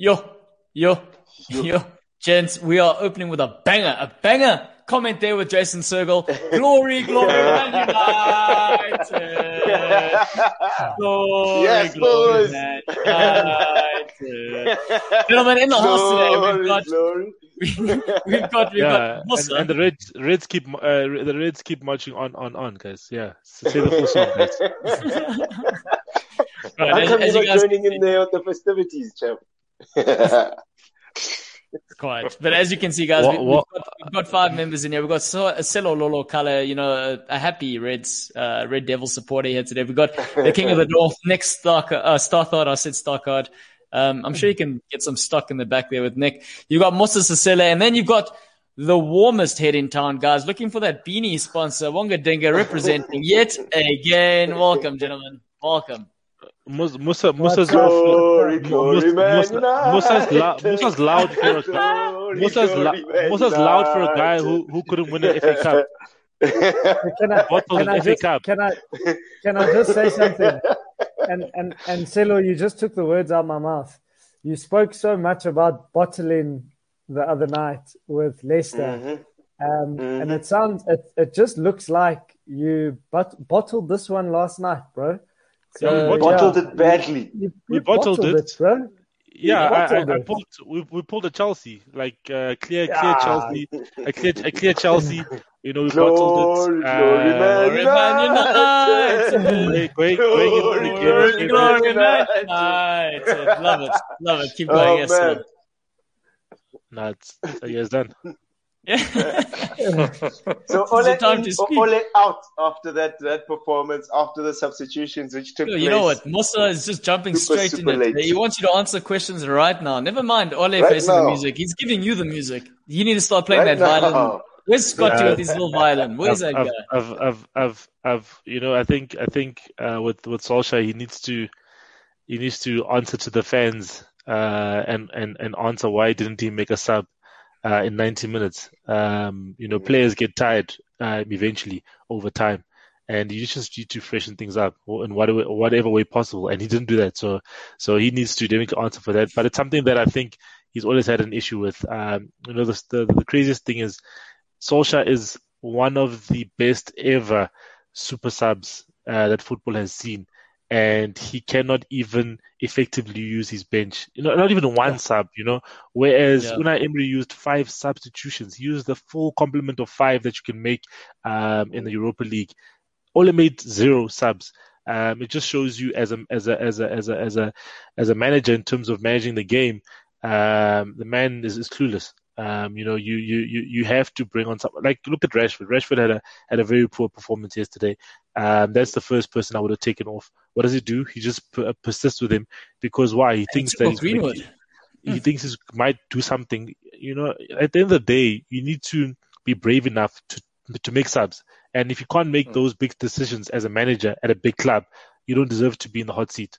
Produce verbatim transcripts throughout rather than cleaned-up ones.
Yo, yo, yo, yo. Gents, we are opening with a banger, a banger comment there with Jason Sergel. Glory, glory, Man United. Glory, yes, glory, boys. Man United. Gentlemen, in the house today, we've got, glory. we've got, we've yeah, got Musa. and, and the Reds, Reds keep, uh, the Reds keep marching on, on, on, guys. Yeah, so say the full song, guys. Right, How as, come as you're you not guys joining in there with the festivities, champ? Quite. But as you can see, guys, what, we, what? We've, got, we've got five members in here. We've got Selo Lolo Kala, you know, a, a happy Reds, uh, Red Devil supporter here today. We've got the King of the North, Nick Stark, uh, Starthard. I said Starkard. Um, I'm sure you can get some stock in the back there with Nick. You've got Musa Sisele, and then you've got the warmest head in town, guys, looking for that beanie sponsor, Wonga Dinga, representing yet again. Welcome, gentlemen. Welcome. Musa, Musa, Musa's glory, glory, Musa, man Musa's, la- Musa's loud for a glory, Musa's, la- glory, Musa's loud for a guy who, who couldn't win an F A Cup. Can I, can, I just, can I can I just say something? And and and Selo, you just took the words out of my mouth. You spoke so much about bottling the other night with Leicester, mm-hmm. Um, mm-hmm. and it sounds it, it just looks like you but, bottled this one last night, bro. So, yeah, we bottled yeah, it badly. You, you, we bottled, bottled it. it, bro. Yeah, I, I, I pulled. We, we pulled a Chelsea, like uh, clear, clear yeah. Chelsea, a clear, a clear Chelsea. You know, we glory, bottled it. Glory, uh, man United. Great, great, glory, glory, glory, man United. Love it, love it. Keep going, oh, yes, man. Nah, it's, it's done. Yeah. So Ole, time in, to speak. Ole out after that that performance, after the substitutions which took you place. You know what? Musa is just jumping super, straight super in late. it. He wants you to answer questions right now. Never mind Ole right facing now. the music. He's giving you the music. You need to start playing right that now. violin. Where's Scotty Yeah. with his little violin? Where's I've, that guy? I've, I've, I've, I've, I've, you know, I think, I think uh, with with Solskjaer, he needs to, he needs to answer to the fans uh, and and and answer why didn't he make a sub uh, in ninety minutes. Um, you know, players get tired uh, eventually over time, and you just need to freshen things up in whatever whatever way possible. And he didn't do that, so so he needs to make an answer for that. But it's something that I think he's always had an issue with. Um, you know, the, the the craziest thing is Solskjaer is one of the best ever super subs uh, that football has seen, and he cannot even effectively use his bench. You know, not even one Yeah. sub. You know, whereas Yeah. Unai Emery used five substitutions. He used the full complement of five that you can make um, in the Europa League. Ole made zero subs. Um, it just shows you as a as a as a as a as a as a manager in terms of managing the game. Um, the man is, is clueless. Um, you know, you, you, you, you have to bring on something. Like, look at Rashford. Rashford had a had a very poor performance yesterday. Um, that's the first person I would have taken off. What does he do? He just p- persists with him because why? He thinks that he's Greenwood. He, he thinks he might do something. You know, at the end of the day, you need to be brave enough to to make subs. And if you can't make those big decisions as a manager at a big club, you don't deserve to be in the hot seat.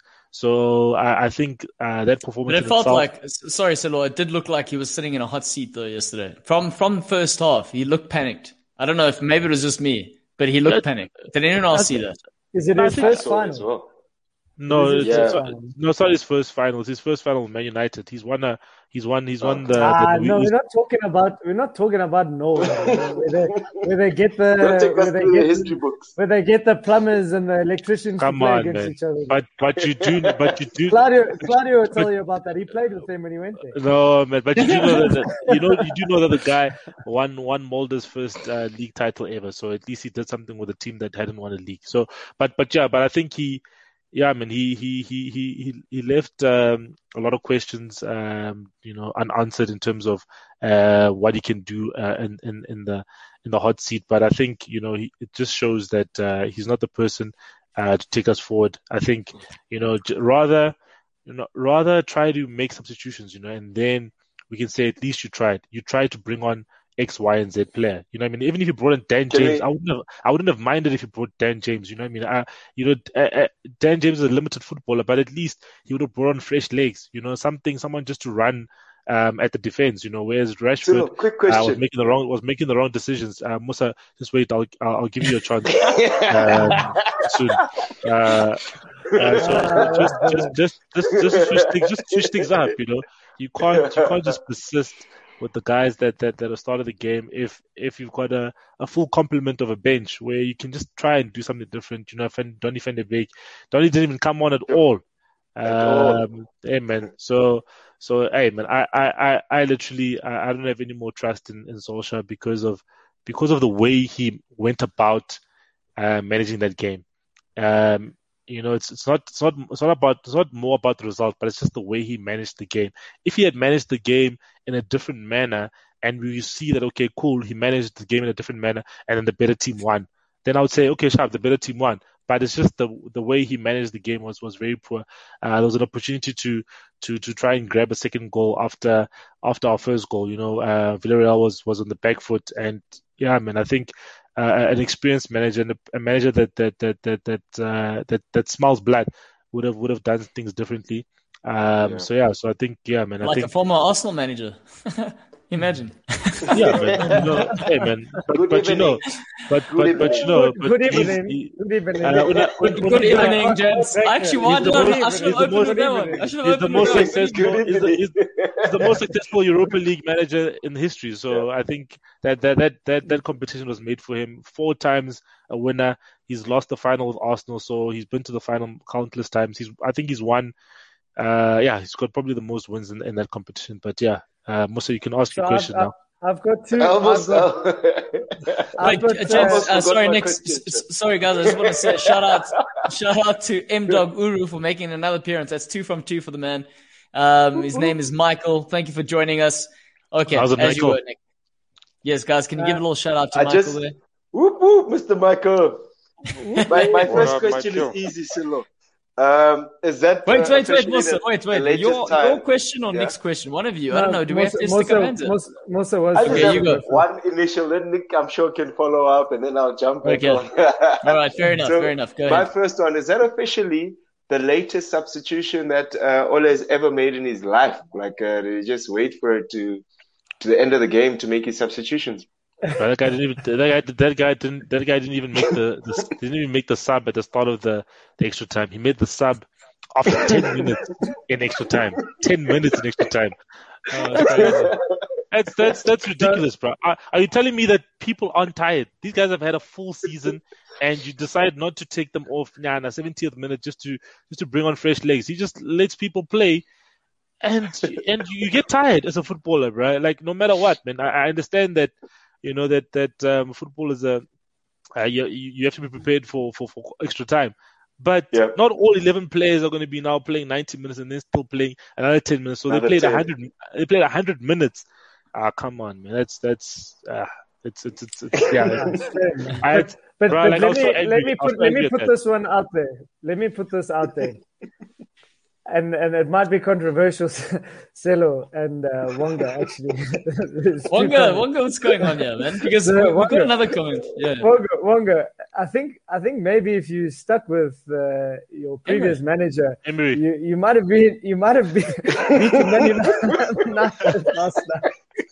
So I, I think uh, that performance. But it in felt itself, like, sorry, Selo, it did look like he was sitting in a hot seat though yesterday. From from first half, he looked panicked. I don't know if maybe it was just me, but he looked Yeah. panicked. Did anyone else see that? Is it I his think first So as final? well. No, Is it's, it his it's first not, final? no, it's not his first final. It's his first final with Man United. He's won a, he's won, he's won the. the Ah, we- no, we- we're not talking about we're not talking about Norway, where they where they get the Don't take us where they through the get history the, books. where they get the plumbers and the electricians Come to play on, against man. each other. But but you do, but you do. Claudio Claudio will tell you about that. He played with them when he went there. No, man, but you do know that, that you know you do know that the guy won won Mulder's first uh, league title ever. So at least he did something with a team that hadn't won a league. So, but but yeah, but I think he, yeah, I mean he he he he he he left um, a lot of questions, um, you know, unanswered in terms of uh, what he can do uh, in, in in the in the hot seat. But I think you know he, it just shows that uh, he's not the person uh, to take us forward. I think you know j- rather. You know, rather try to make substitutions, you know, and then we can say at least you tried. You tried to bring on X, Y, and Z player. You know what I mean? Even if you brought in Dan Can James, we- I wouldn't have, I wouldn't have minded if you brought Dan James. You know what I mean? I, you know, uh, uh, Dan James is a limited footballer, but at least he would have brought on fresh legs. You know, something, someone just to run um, at the defense. You know, whereas So, Rashford quick uh, was question. making the wrong was making the wrong decisions. Uh, Musa, just wait. I'll I'll, I'll give you a chance um, soon. Uh, uh, so just, just, just, just, just switch things, just switch things up, you know. you can't you can't just persist with the guys that that that have started the game if if you've got a, a full complement of a bench where you can just try and do something different. You know, Donny van der Beek, Donny didn't even come on at all. Um, hey man, so so hey man, I I I literally I, I don't have any more trust in, in Solskjaer because of because of the way he went about uh, managing that game. Um, you know, it's it's not it's not it's not about it's not more about the result, but it's just the way he managed the game. If he had managed the game in a different manner, and we see that okay, cool, he managed the game in a different manner, and then the better team won, then I would say okay, sharp, the better team won. But it's just the the way he managed the game was, was very poor. Uh, there was an opportunity to to to try and grab a second goal after after our first goal. You know, uh, Villarreal was, was on the back foot, and yeah, I mean, I think uh, an experienced manager and a, a manager that that that that that, uh, that that smells blood would have would have done things differently. Um, yeah. So yeah, so I think yeah, man, I like think, a former Arsenal manager. Imagine. Yeah, man. You know, hey, man. But, but you know, but but but you know, but good evening. He, good evening. Uh, when I, when, good evening, gents. I actually wanted. I should have opened with that one. I should have opened with that one. He's the most successful. He's the, he's, he's the most successful Europa League manager in history. So yeah. I think that that, that that that competition was made for him. Four times a winner. He's lost the final with Arsenal, so he's been to the final countless times. He's I think he's won. Uh, yeah, he's got probably the most wins in, in that competition. But yeah. Uh, Musa, you can ask so your question I've, now. I've got two. Almost. I've got, Wait, got, gents, uh, sorry, Nick. S- sorry, guys. I just want to say shout out, shout out to M Dog Uru for making another appearance. That's two from two for the man. Um, his name is Michael. Thank you for joining us. Okay, How's it, as Michael? you were, Nick. Yes, guys. Can you give a little shout out to I Michael just, there? Whoop whoop, Mister Michael. my my first up, question Michael? is easy, Silo. Um, is that Wait, uh, wait, wait, officially Musa, the- wait, the wait. latest Your time? your question or Yeah. Nick's question? One of you. I don't know. Do we have to stick Musa, our hands up? Musa, Musa was I just Okay, have you go. one initial, then Nick, I'm sure, can follow up, and then I'll jump back Okay. on. All right, fair enough, So, fair enough. Go My ahead. first one, is that officially the latest substitution that uh, Ole has ever made in his life? Like, uh, did he just wait for it to to the end of the game to make his substitutions? But that guy didn't even. That guy. That guy didn't. That guy didn't even make the. the didn't even make the sub at the start of the, the extra time. He made the sub after ten minutes in extra time. Ten minutes in extra time. Uh, that's crazy. That's that's that's ridiculous, bro. Are, are you telling me that people aren't tired? These guys have had a full season, and you decide not to take them off now in the seventieth minute just to just to bring on fresh legs. He just lets people play, and and you get tired as a footballer, right? Like no matter what, man. I, I understand that, you know, that that um, football is a uh, you you have to be prepared for for, for extra time. But Yeah. not all eleven players are going to be now playing ninety minutes and then still playing another ten minutes. So Another they played ten. one hundred. They played one hundred minutes. Ah, come on, man. That's that's uh, it's, it's it's it's yeah. I, but but, bro, but like, I let, was so me, angry. let me I was put so let me angry at put that. this one out there. Let me put this out there. And and it might be controversial, Selo and uh, Wonga actually. There's two Wonga, comments. Wonga, what's going on here, man? Because So, we, we've got Wonga. another comment. Yeah. Wonga, Wonga, I think I think maybe if you stuck with uh, your previous manager, Emery. you, you might have been you might have been beaten Man United last night.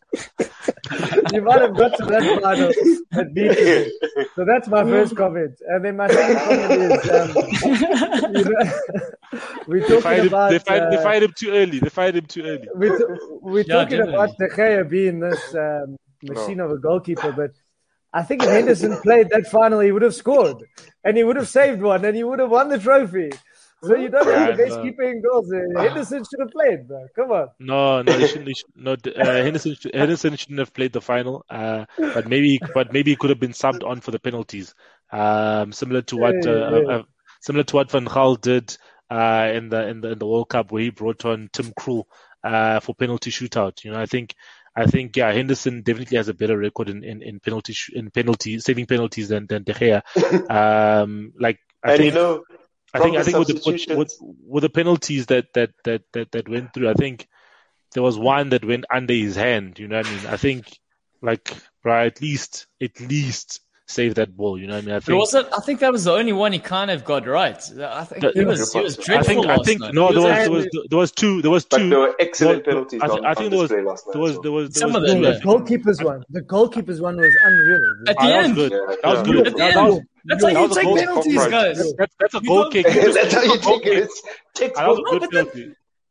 You might have got to that final and beaten them. So that's my first comment. And then my second comment is, um, you know, we're They talking fired, him, about they, fired, they uh, fired him too early. They fired him too early. we're, t- we're Yeah, talking definitely. about De Gea being this um, machine of a goalkeeper, but I think if Henderson played that final, he would have scored, and he would have saved one, and he would have won the trophy. So you don't have the Yeah, best no. keeper in goals. Uh, Henderson should have played, bro. Come on. No, no, he shouldn't. He should, no, uh, Henderson, should- Henderson shouldn't have played the final. Uh, but maybe, but maybe he could have been subbed on for the penalties. Um, similar to what, uh, Yeah, yeah. uh, similar to what Van Gaal did uh, in the in the in the World Cup, where he brought on Tim Krul uh, for penalty shootout. You know, I think, I think, yeah, Henderson definitely has a better record in in, in penalty sh- in penalty saving penalties than than De Gea. Um, like I And think. you know, I think from I the think with the with, substitutions- with, with the penalties that, that, that, that, that went through, I think there was one that went under his hand. You know what I mean? I think like right, at least at least save that ball. You know what I mean? I But think was it, I think that was the only one he kind of got right. I think The- he was, he was I I dreadful think I last think night. no, He there was there angry. was there was two there was but two. there were excellent there- penalties I, thi- on, I on think there was display last night. there was so. there was there Some was of them, two, The I yeah. think. goalkeeper's one. The goalkeeper's one was unreal. At the Ah, that was end. good. Yeah, That was yeah. good. At the That, that end. was, That's how that you was a take goal- penalties, Right. guys. that's, that's a You goal don't- kick. That's how you Goal take it. kick. It's text. That was a No, good but then- penalty.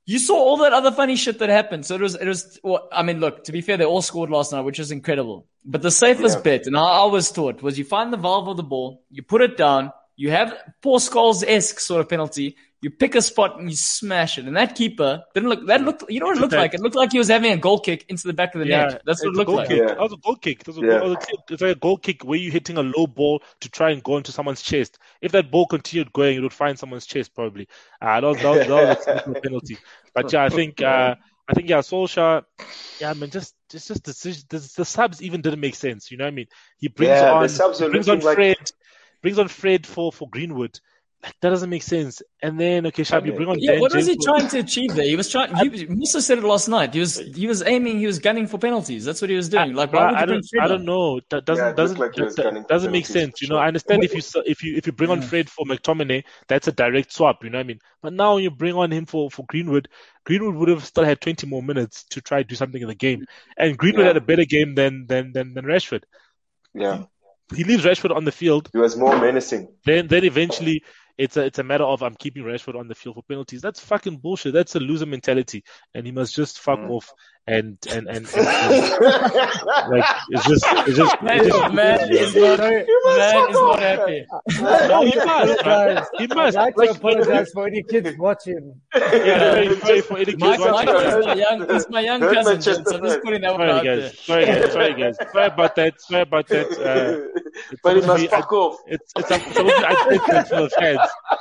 You saw all that other funny shit that happened. So it was, it was, well, I mean, look, to be fair, they all scored last night, which is incredible. But the safest Yeah. bet, and how I was taught, was you find the valve of the ball, you put it down, you have Paul Scholes-esque sort of penalty, you pick a spot and you smash it. And that keeper didn't look, that looked, you know what it looked like? It looked like he was having a goal kick into the back of the Yeah, net. That's what it it's a looked goal like. kick. Yeah. That was a goal kick. That was a Yeah. goal, that was a- it's like a goal kick where you're hitting a low ball to try and go into someone's chest. If that ball continued going, it would find someone's chest probably. Uh, that was that was, that was a technical penalty. But yeah, I think uh, I think yeah, Solskjaer. Yeah, I mean, just just just decision, the, the subs even didn't make sense. You know what I mean? He brings Yeah, the on subs he were brings on looking like- Fred, brings on Fred for for Greenwood. Like, that doesn't make sense. And then okay, Shab, you bring on Yeah, Dan what was he James. trying to achieve there? He was trying, he Musa said it last night. He was, he was aiming, he was gunning for penalties. That's what he was doing. Like, why I, would you I bring don't, Fred I on? don't know. That doesn't Yeah, it doesn't looked like he was that- gunning for doesn't make penalties, sense. for You know, sure. I understand if you s- if you if you bring on Fred for McTominay, that's a direct swap. You know what I mean? But now you bring on him for, for Greenwood. Greenwood would have still had twenty more minutes to try to do something in the game, and Greenwood Yeah. had a better game than than than, than Rashford. Yeah, He leaves Rashford on the field. he was more menacing. Then then eventually it's a it's a matter of I'm keeping Rashford on the field for penalties. That's fucking bullshit. That's a loser mentality, and he must just fuck Mm. off and and and, and, and like it's just it's just, Man, it's just man is not, man is not happy. no, he must, man. Guys, He I'd must. like to Like, apologize for any kids watching. yeah, very sorry for any kids Mike, Mike watching. is my young, he's my young Hurt cousin, Manchester so I'm just fans. putting that one Sorry out there. guys, sorry guys, sorry guys. Sorry about that. Sorry about that. Uh, it's but he supposed to must be- fuck off. It's it's a, it's a, I think it's for the fans.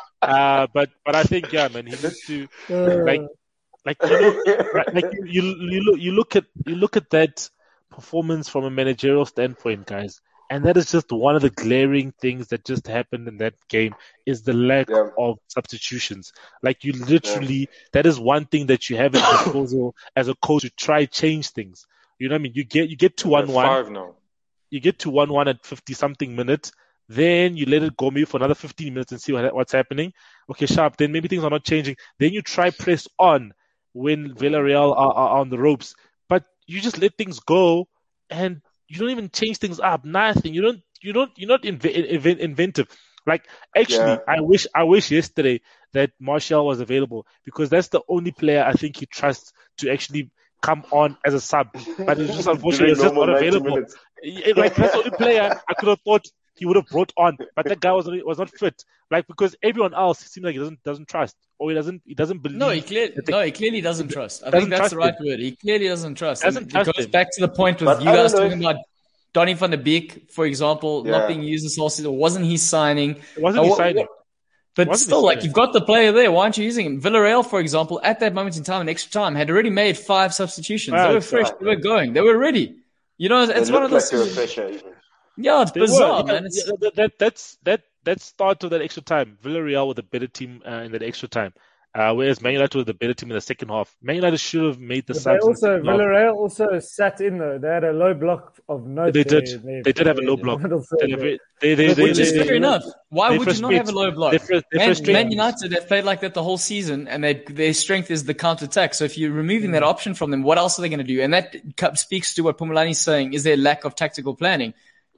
Uh, but but I think yeah, man, he needs to Uh, like like you know, right, like you, you you look you look at you look at that performance from a managerial standpoint, guys, and that is just one of the glaring things that just happened in that game is the lack Yeah. of substitutions. Like you literally, that is one thing that you have at disposal as a coach to try change things. You know what I mean? You get you get to one one, Five now. you get to one one at fifty something minutes. Then you let it go maybe for another fifteen minutes and see what, what's happening. Okay, sharp. Then maybe things are not changing. Then you try press on when Villarreal are, are on the ropes. But you just let things go and you don't even change things up. Nothing. You don't. You don't. You're not inve- inve- inventive. Like actually, Yeah. I wish. I wish yesterday that Martial was available because that's the only player I think he trusts to actually come on as a sub. But it's just unfortunately it's just not Normal ninety available. minutes. Yeah, like that's the only player I could have thought he would have brought on, but that guy was was not fit. Like because everyone else seems like he doesn't doesn't trust or he doesn't he doesn't believe. No, he clearly that they- no, he clearly doesn't trust. I Doesn't think that's trust the right him. word. He clearly doesn't trust. Doesn't And trust it goes him. back to the point with But you I don't guys know talking if- about Donny van de Beek, for example, Yeah. not being used this whole season. Wasn't he signing? It wasn't Now, he what- signing. what- But Wasn't he still, like signing? you've got the player there. Why aren't you using him? Villarreal, for example, at that moment in time, in extra time, had already made five substitutions. Right, they were fresh. right. They were going. They were ready. You know, They it's one of looked those. like they were fresher even. Yeah, it's They were, bizarre, yeah, man. It's, yeah, that, that that's that that start of that extra time. Villarreal were the better team uh, in that extra time, uh, whereas Man United were the better team in the second half. Man United should have made the but they subs. in the also second half. Villarreal also sat in though. They had a low block of no. They did. They did have a low block. They, they, they, they, which is they- fair enough. Why they would you not frustrate- have a low block? they fr- they Man, frustrate- Man United have played like that the whole season, and they, their strength is the counter attack. So if you're removing that option from them, what else are they going to do? And that cu- speaks to what Pumulani's saying: is there lack of tactical planning?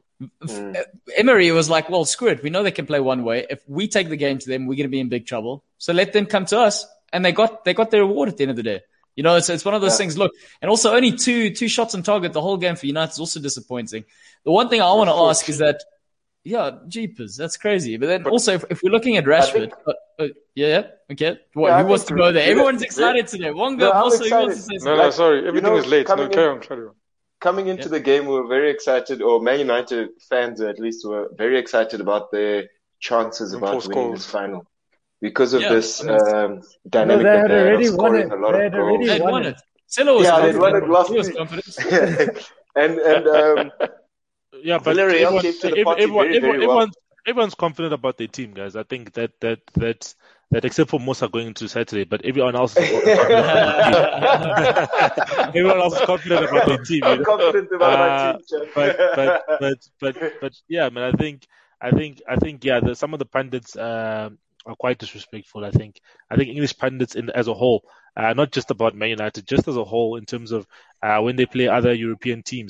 Mm. Emery was like, "Well, screw it. We know they can play one way. If we take the game to them, we're going to be in big trouble. So let them come to us." And they got they got their reward at the end of the day. You know, it's it's one of those Yeah. things. Look, and also only two two shots on target the whole game for United is also disappointing. The one thing I want to ask is that, yeah, jeepers, that's crazy. But then But- also, if, if we're looking at Rashford, think- uh, uh, yeah, yeah, okay. What, Yeah, I who wants to think go there? we- Everyone's we- excited today. Wonga, No, I'm also, who wants to say excited. No, something? no, Like, sorry. you Everything know, is late. No, coming carry in- on, carry on. Coming into the game, we were very excited, or Man United fans at least were very excited about their chances And about for winning goals. this final because of Yeah, this I mean, um, No, dynamic they that had they had already of won scoring it. a lot They of had already goals. They'd won won it. it. Celo was Yeah, they confident. won it last He was week. confident. and and um, Yeah, but Villarreal everyone, came to the every- party everyone, very, very everyone, well. everyone's, everyone's confident about their team, guys. I think that that that that except for Musa going into Saturday, but everyone else is confident about their team. Everyone else is confident about their team. You I'm know? confident about Uh, my team, Chad. but but but but but yeah, man. I think I think I think yeah. The, some of the pundits um, are quite disrespectful. I think I think English pundits in as a whole, uh, not just about Man United, just as a whole in terms of uh, when they play other European teams.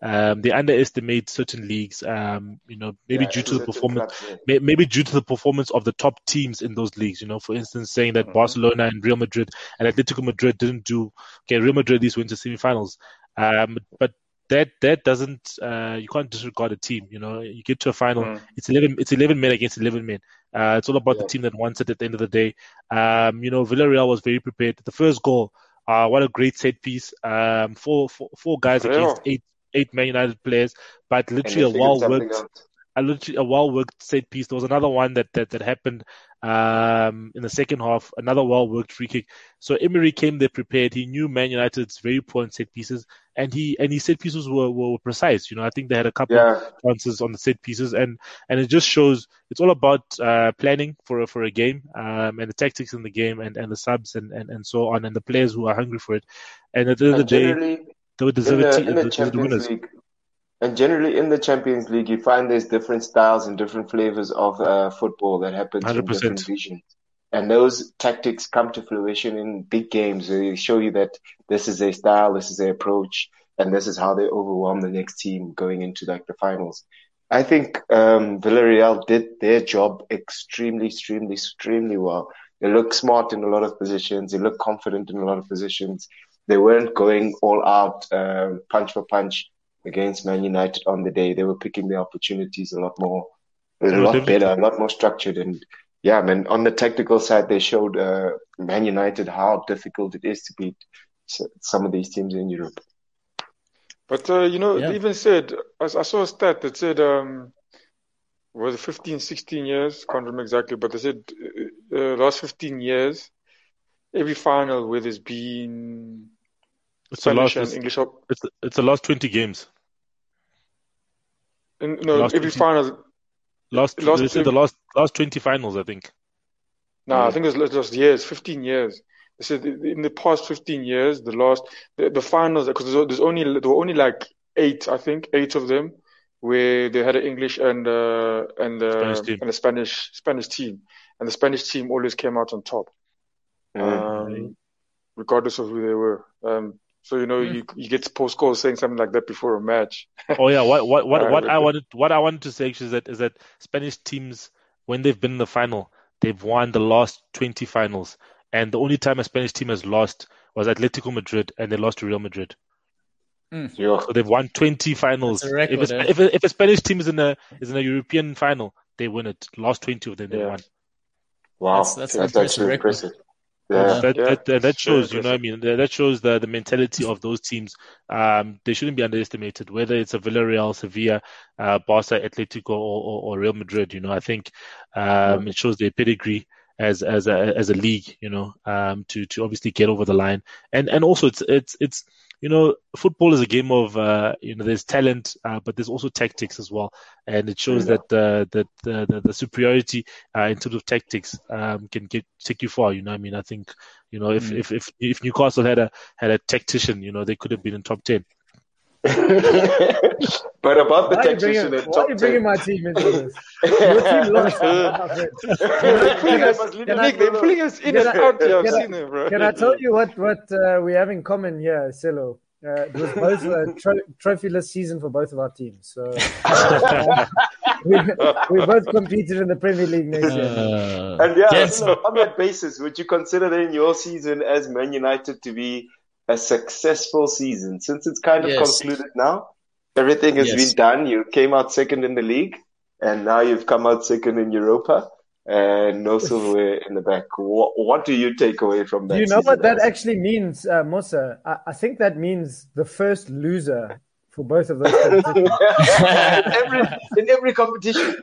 Um, they underestimate certain leagues, um, you know, maybe Yeah, due to the performance, clubs, yeah. may, maybe due to the performance of the top teams in those leagues. You know, for instance, saying that mm-hmm. Barcelona and Real Madrid and Atletico Madrid didn't do okay. Real Madrid at least went to semifinals, um, but that that doesn't uh, you can't disregard a team. You know, you get to a final, mm. it's eleven it's eleven men against eleven men. Uh, it's all about yeah. the team that wants it at the end of the day. Um, you know, Villarreal was very prepared. The first goal, uh, what a great set piece. Um, four four, four guys Real. against eight eight Man United players, but literally a well worked, a literally a well worked set piece. There was another one that that that happened um, in the second half, another well worked free kick. So Emery came there prepared. He knew Man United's very poor in set pieces, and he and his set pieces were, were precise. You know, I think they had a couple yeah. of chances on the set pieces, and and it just shows it's all about uh, planning for a, for a game, um, and the tactics in the game, and, and the subs and, and, and so on, and the players who are hungry for it. And at the end of the day, they would deserve in the, it. In the Champions League, and generally in the Champions League, you find there's different styles and different flavors of uh, football that happens one hundred percent in different regions. And those tactics come to fruition in big games where they show you that this is their style, this is their approach, and this is how they overwhelm the next team going into like the finals. I think um, Villarreal did their job extremely, extremely, extremely well. They look smart in a lot of positions. They look confident in a lot of positions. They weren't going all out, uh, punch for punch against Man United on the day. They were picking their opportunities a lot more, a lot definitely. better, a lot more structured. And yeah, man, on the tactical side, they showed uh, Man United how difficult it is to beat some of these teams in Europe. But, uh, you know, yeah. they even said, I, I saw a stat that said, um, was it fifteen, sixteen years? Can't remember exactly, but they said uh, last fifteen years, every final where there's been it's Spanish the last, and English. It's the, it's the last twenty games. And, no, last every twenty, final. Last, last they said the last last twenty finals, I think. No, nah, yeah. I think it was last years, fifteen years. They said in the past fifteen years, the last the, the finals, because there's, there's only there were only like eight, I think, eight of them where they had an English and uh, and uh, and a Spanish Spanish team, and the Spanish team always came out on top, mm-hmm. um, regardless of who they were. Um, so you know, mm. you you get post calls saying something like that before a match. Oh yeah, what what what, uh, what I wanted what I wanted to say actually is that is that Spanish teams, when they've been in the final, they've won the last twenty finals, and the only time a Spanish team has lost was Atletico Madrid, and they lost to Real Madrid. Mm. Yeah. So they've won twenty finals. Record, if, eh? if, a, if a Spanish team is in a is in a European final, they win it. Last twenty of them, they yeah. won. Wow, that's, that's, that's actually impressive. Yeah. That, yeah. that, that, that shows, you know what I mean? That shows the, the mentality of those teams. Um, they shouldn't be underestimated, whether it's a Villarreal, Sevilla, uh, Barca, Atletico, or, or, or Real Madrid. You know, I think um, it shows their pedigree as as a as a league. You know, um, to to obviously get over the line, and and also it's it's it's you know, football is a game of uh, you know, there's talent, uh, but there's also tactics as well, and it shows yeah. that uh, that the, the, the superiority uh, in terms of tactics um, can get take you far. You know, I mean, I think you know if, mm. if if if Newcastle had a had a tactician, you know, they could have been in top ten. But about the tactician, bringing, why are you bringing my team into this? Your team lost. Nick, they're pulling us in and out. I've seen it, bro. Can I tell you what what uh, we have in common here, Silo? Uh, it was both a tro- trophyless season for both of our teams. So uh, we, we both competed in the Premier League next year. Uh, and yeah, yes. you know, on that basis, would you consider then your season as Man United to be a successful season, since it's kind of yes. concluded now? Everything has yes. been done. You came out second in the league, and now you've come out second in Europa, and no silverware in the back. What, what do you take away from that? Do you know what that actually means, uh, Musa? I, I think that means the first loser for both of those competitions. in, every, in every competition.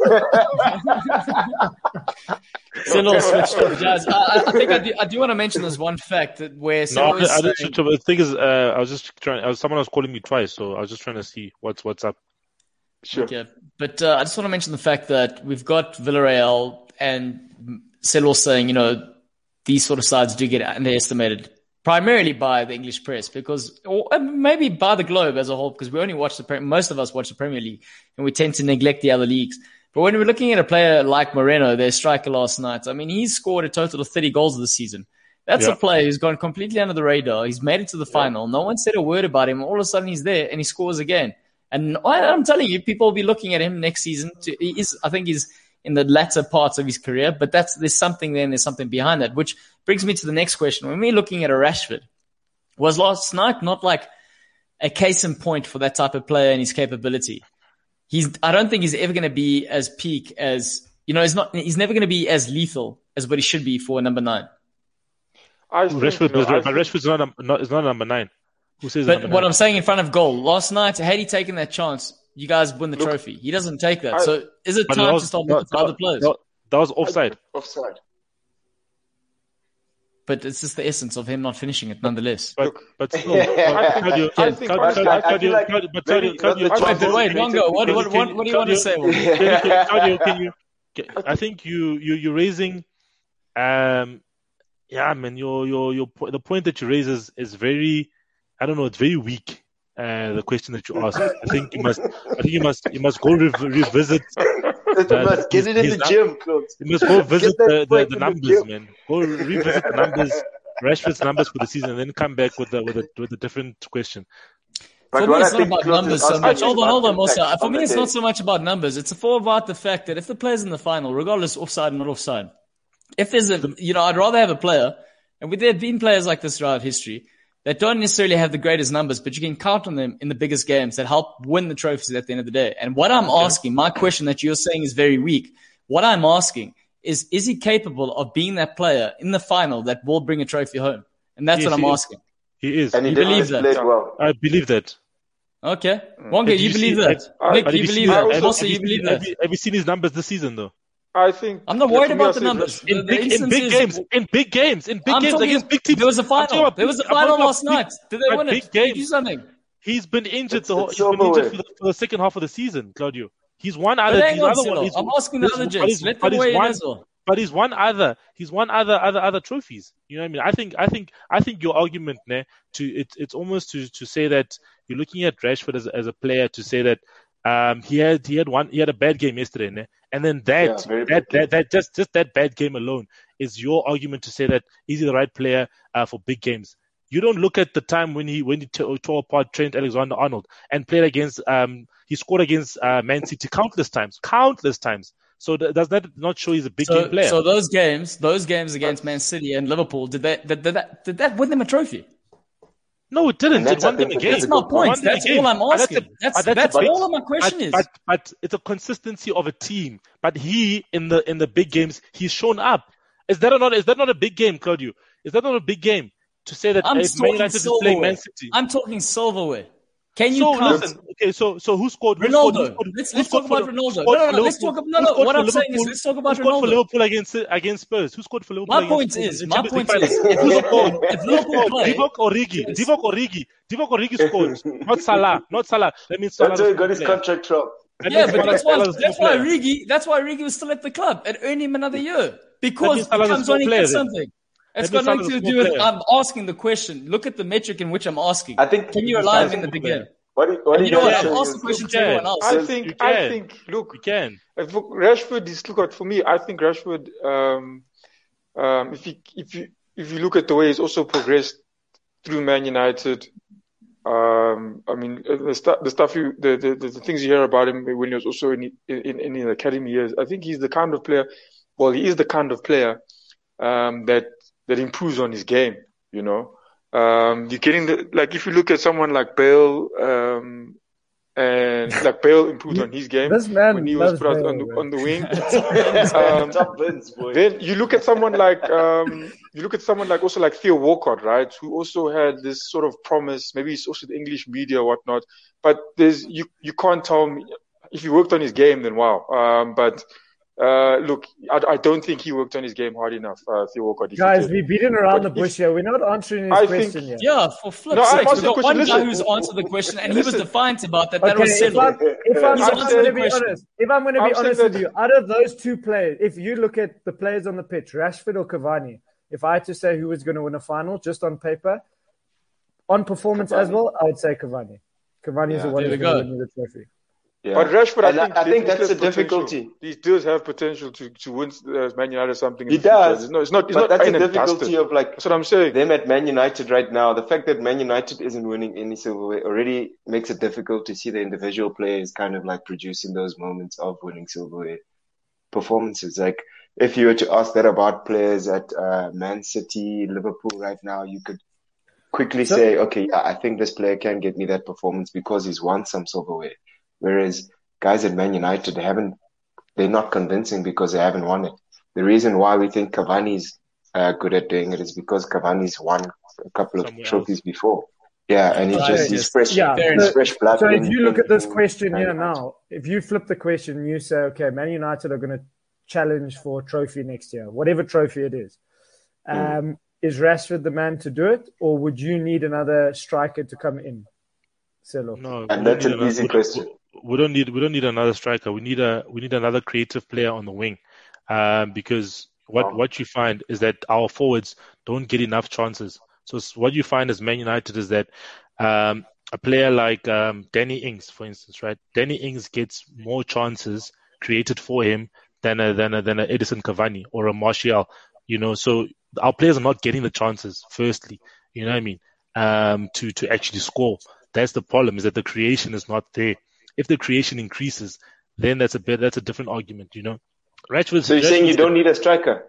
Silo switched off, Jazz. I, I think I do, I do want to mention this one fact that where no, I, I saying... just, the thing is, uh, I was just trying. I was, someone was calling me twice, so I was just trying to see what's what's up. Sure. Okay. But uh, I just want to mention the fact that we've got Villarreal and Silo saying, you know, these sort of sides do get underestimated, primarily by the English press, because, or maybe by the globe as a whole, because we only watch the most of us watch the Premier League, and we tend to neglect the other leagues. But when we're looking at a player like Moreno, their striker last night, I mean, he's scored a total of thirty goals this season. That's yeah. a player who's gone completely under the radar. He's made it to the final. Yeah. No one said a word about him. All of a sudden, he's there and he scores again. And I, I'm telling you, people will be looking at him next season. To, he is, I think he's in the latter parts of his career, but that's there's something there and there's something behind that, which brings me to the next question. When we're looking at a Rashford, was last night not like a case in point for that type of player and his capability? He's, I don't think he's ever going to be as peak as, you know, he's not, he's never going to be as lethal as what he should be for a number nine. I think, Rashford, no, was, I but think, Rashford's not, a, not, is not a number nine. Who says But number what nine? I'm saying in front of goal, last night, had he taken that chance, you guys win the Look, trophy. He doesn't take that. I- So is it But time that to was, start that, looking for that, other players? that, that was offside. Offside. But it's just the essence of him not finishing it nonetheless. But, Look, but still, I think, Claudio, I think, Claudio, honestly, I Claudio, feel like Claudio, but maybe Claudio, not the Claudio, Wait, but wait, Claudio, Mongo, what, what, can what, you- what do you want to say? Will? Can you- can- Claudio, can you? I think you you you're raising, um, yeah, man, your your your po- the point that you raise is, is very, I don't know, it's very weak. Uh, the question that you asked, I think you must, I think you must, you must go rev- revisit. You The- must get it in his the num- gym, Claude. You must go visit that the, the, point the in the numbers, gym. man. Go revisit the numbers, Rashford's numbers for the season, and then come back with a with a with a different question. But For me, what it's I not think about Claude numbers is so asking much. is Hold on, about hold on, Musa. impact For on me, the it's day. not so much about numbers. It's more about the fact that if the player's in the final, regardless offside or not offside, if there's a, you know, I'd rather have a player, and there have been players like this throughout history that don't necessarily have the greatest numbers, but you can count on them in the biggest games that help win the trophies at the end of the day. And what I'm asking, my question that you're saying is very weak. What I'm asking is, is he capable of being that player in the final that will bring a trophy home? And that's Yes, what I'm he is. asking. He is. And he You did believe display that? it well. I believe that. Okay. Mm. Wonga, Did you you believe see- that? I- Nick, But have you you believe seen, that? I have, also- Also, have you you believe seen, have, that? you, have you seen his numbers this season though? I think. I'm not yeah, worried for me, I about the say numbers. Rashford- The- In the big, in instance big is- games, in big games, in big I'm games talking, against big teams. there was a I'm talking final. about There big- was a I'm talking final about last big- night. Did they but win big it? Did you do games. something? He's been injured. It's- The whole, it's he's been over injured with. for the, for the second half of the season, Claudio. He's one But other. hang He's on, other Silo. one. He's, I'm asking the he's- other but gents. he's- Let but them he's weigh in one- as well. But he's one other. He's one other other other trophies. You know what I mean? I think I think I think your argument, ne, to it's it's almost to, to say that you're looking at Rashford as as a player to say that um he had he had one he had a bad game yesterday, ne? And then that Yeah, very that, bad game. that that just just that bad game alone is your argument to say that is he the right player uh, for big games. You don't look at the time when he when he t- tore apart Trent Alexander-Arnold and played against um he scored against uh, Man City countless times, countless times. So th- does that not show he's a big So, game player? so those games, those games against Man City and Liverpool, did that did, did that did that win them a trophy? No, it didn't. And it that's, I won them think, a the game. That's my difficult point. Won them a That's game. all I'm But that's asking. a- That's but that's that's a big- all of my question but, is. But, but it's a consistency of a team. But he in the in the big games, he's shown up. Is that not is that not a big game, Claudio? Is that not a big game to say that I'm uh, Man talking United is playing silverware. Man City? I'm talking silverware. Can you So count listen, okay. So so who scored? Who scored, who Ronaldo? scored, Let's who let's scored talk for about Li- Ronaldo. who No, scored no, for no. Let's talk. Liverpool? No, Who no. scored What for I'm saying is Liverpool? let's talk Who about scored for Ronaldo. Liverpool against against Spurs? Who scored for Liverpool My against point Spurs is, in my Champions League point is, final? if Who Liverpool, scored? if Who Liverpool scored? play, Divock Origi. Divock Origi. Divock Origi scored. Not Salah. Not Salah. That means Salah That's why he the got his player. contract dropped. That yeah, means but Salah- that's why Salah's the that's why player. Origi that's why Origi was still at the club and earned him another year because means he Salah's a comes small on and player gets then. something. It's That means got nothing Salah's a to small do with. player. I'm asking the question. Look at the metric in which I'm asking. I think Can you He's rely a on him in the small big player. game? What he, what And he you know what? does I'm say asking is- the question to You everyone can. else. I You think. can. I think. Look, You can. Uh, for Rashford is look at for me. I think Rashford, um, um, if you if you if you look at the way he's also progressed through Man United, um, I mean the stuff the stuff you the, the the things you hear about him when he was also in in in the academy years. I think he's the kind of player. Well, he is the kind of player um, that that improves on his game. You know, um, you're getting the like if you look at someone like Bale. Um, and like Bale improved on his game This man when he was loves put out Bale, on the, man. on the wing. um, top bins, boy. Then you look at someone like um, you look at someone like also like Theo Walcott, right? Who also had this sort of promise. Maybe it's also the English media or whatnot. But there's you you can't tell me if he worked on his game, then wow. Um, but uh, look, I, I don't think he worked on his game hard enough. Uh, Theo Walcott, if he Guys, did. we're beating around But the if- bush here. We're not answering his I question think- yet. Yeah, for flip's No, I'm sake. We've asking got the one question. guy Listen. who's answered the question, and he was Listen. defiant about that. That Okay, was if settled. I'm, if I'm, He's if answered I'm going to the be question. honest, if I'm going to be I'm saying honest with that- you, out of those two players, if you look at the players on the pitch, Rashford or Cavani, if I had to say who was going to win a final, just on paper, on performance as Cavani. well, I would say Cavani. Cavani is Yeah, the one there who's we going go. to win me the trophy. Yeah. But Rashford, and I think, I, I think that's the potential. difficulty. He does have potential to, to win uh, Man United or something. In he the future. does. It's not, it's not, it's but not that's the pain and difficulty dusted. of like That's what I'm saying. them at Man United right now. The fact that Man United isn't winning any silverware already makes it difficult to see the individual players kind of like producing those moments of winning silverware performances. Like if you were to ask that about players at uh, Man City, Liverpool right now, you could quickly so, say, okay, yeah, I think this player can get me that performance because he's won some silverware. Whereas guys at Man United haven't, they're not convincing because they haven't won it. The reason why we think Cavani's uh, good at doing it is because Cavani's won a couple of Somewhere trophies else. before. Yeah, and he's just, he's fresh, yeah, he's fresh blood. So in, if you look in, at this in, question in here now, if you flip the question and you say, okay, Man United are going to challenge for a trophy next year, whatever trophy it is, um, mm. is Rashford the man to do it, or would you need another striker to come in? Celo? No, and that's an easy question. We don't need we don't need another striker. We need a we need another creative player on the wing, um, because what oh. what you find is that our forwards don't get enough chances. So what you find as Man United is that um, a player like um, Danny Ings, for instance, right? Danny Ings gets more chances created for him than a than a than a Edison Cavani or a Martial. You know, so our players are not getting the chances. Firstly, you know what I mean, um, to to actually score. That's the problem, is that the creation is not there. If the creation increases, then that's a bit, that's a different argument, you know. Rashford, so you're Rashford's saying you don't need a striker?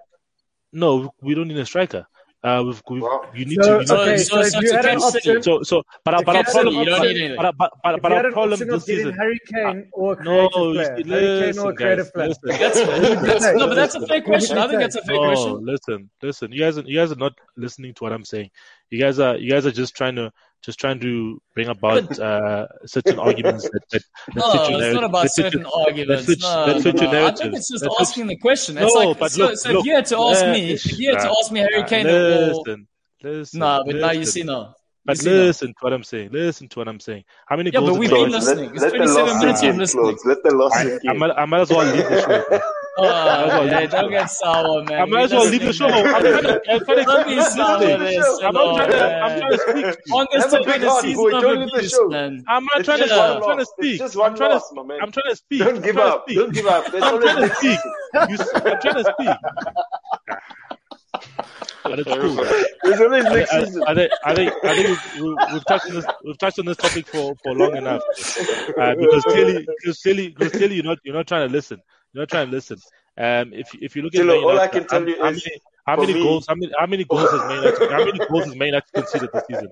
No, we don't need a striker. Uh, we've, we've, wow. you need so, to. You okay, need so, to, so, if you had an option, so, so, but our, but our problem, you don't need it. But, but, but, but our problem this season, Harry Kane or a creative no, player, listen, Harry Kane or a creative player. Listen, that's, that's, no, but that's a fair question. I think that's a fair no, question. Listen, listen, you guys, are, you guys are not listening to what I'm saying. You guys are, you guys are just trying to. Just trying to bring about uh, certain arguments that, that, that no, fit your it's not about certain fit, arguments. That fit, no, that fit no, your no. narrative. I think it's just that asking fit, the question. No, it's like, but so, look, so look, if you had to ask uh, me, if you had to ask me Harry uh, Kane listen, or... Listen, no, but listen. now you see now. But listen to what I'm saying. Listen to what I'm saying. How many yeah, goals? Yeah, but we've been listening. Let, it's twenty-seven minutes you're listening. Let the loss sink in. I, I, might, I might as well leave the show. Oh, well hey, don't get sour, man. I might as well leave the show. I'm trying to, I'm trying to don't be sour this. I'm, I'm, trying to, I'm trying to speak. Longest time in the season of abuse, man. I'm not trying to, I'm trying to speak. It's just one I'm trying loss, to, my man. I'm trying to speak. Don't give up. Don't give up. I'm trying to speak. I'm trying to speak. But it's cool. There's always next season. I, I, think, I think, I think we've, we've touched on this. We've touched on this topic for, for long enough. Uh, because clearly, because clearly, because clearly, you're not you're not trying to listen. You're not trying to listen. Um, if if you look at Dilo, Man United, all I can tell how, you how is many, how many me, goals? How many how many goals has Man United? How many goals has Man United conceded this season?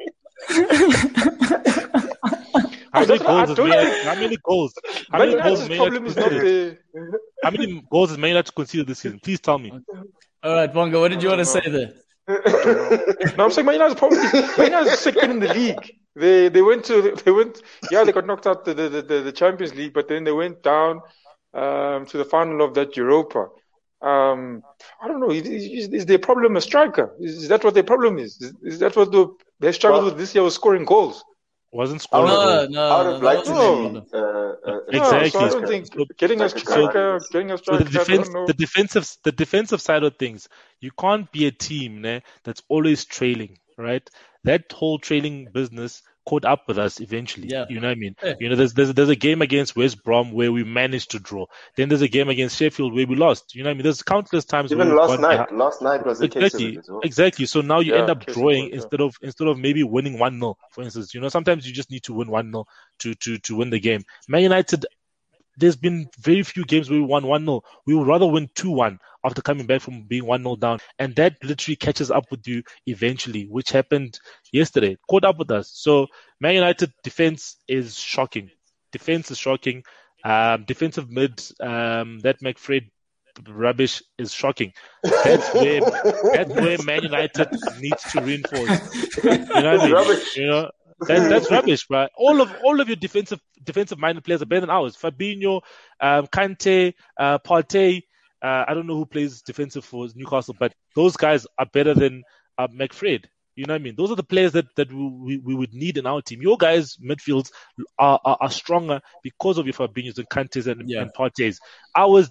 How many goals has Man United? How many goals? How many goals has Man United conceded? How many goals has Man United conceded this season? Please tell me. All right, Bongo, what did you want to say there? No, I'm saying Man United's probably Man United's second in the league. They they went to they went yeah they got knocked out the the, the, the Champions League, but then they went down um, to the final of that Europa. Um, I don't know. Is, is, is their problem a striker? Is, is that what their problem is? Is, is that what the they struggled well, with this year was scoring goals? Wasn't scoring no, goals. No, I would have liked no, to see. Uh, uh, exactly. No, so I don't think getting a striker, getting a striker. So the defense, the defensive, the defensive side of things, you can't be a team né, that's always trailing, right? That whole trailing business caught up with us eventually. Yeah. You know what I mean? Yeah. You know, there's, there's there's a game against West Brom where we managed to draw. Then there's a game against Sheffield where we lost. You know what I mean? There's countless times. Even where last night, behind. last night was a exactly, case of it as well. Exactly. So now you yeah, end up drawing point, instead yeah. of instead of maybe winning one nil, for instance. You know, sometimes you just need to win one nil to to to win the game. Man United, there's been very few games where we won one nil. We would rather win two one after coming back from being one nil down. And that literally catches up with you eventually, which happened yesterday. Caught up with us. So Man United defense is shocking. Defense is shocking. Um, defensive mid, um, that McFred rubbish is shocking. That's where, that's where Man United needs to reinforce. You know what I mean? Rubbish. You know? That, that's rubbish, right? All of all of your defensive defensive minded players are better than ours. Fabinho, um, Kante, uh, Partey. Uh, I don't know who plays defensive for Newcastle, but those guys are better than uh, McFred. You know what I mean? Those are the players that, that we, we, we would need in our team. Your guys' midfields are, are, are stronger because of your Fabinhos and Kantes and, yeah. and Parteys. Ours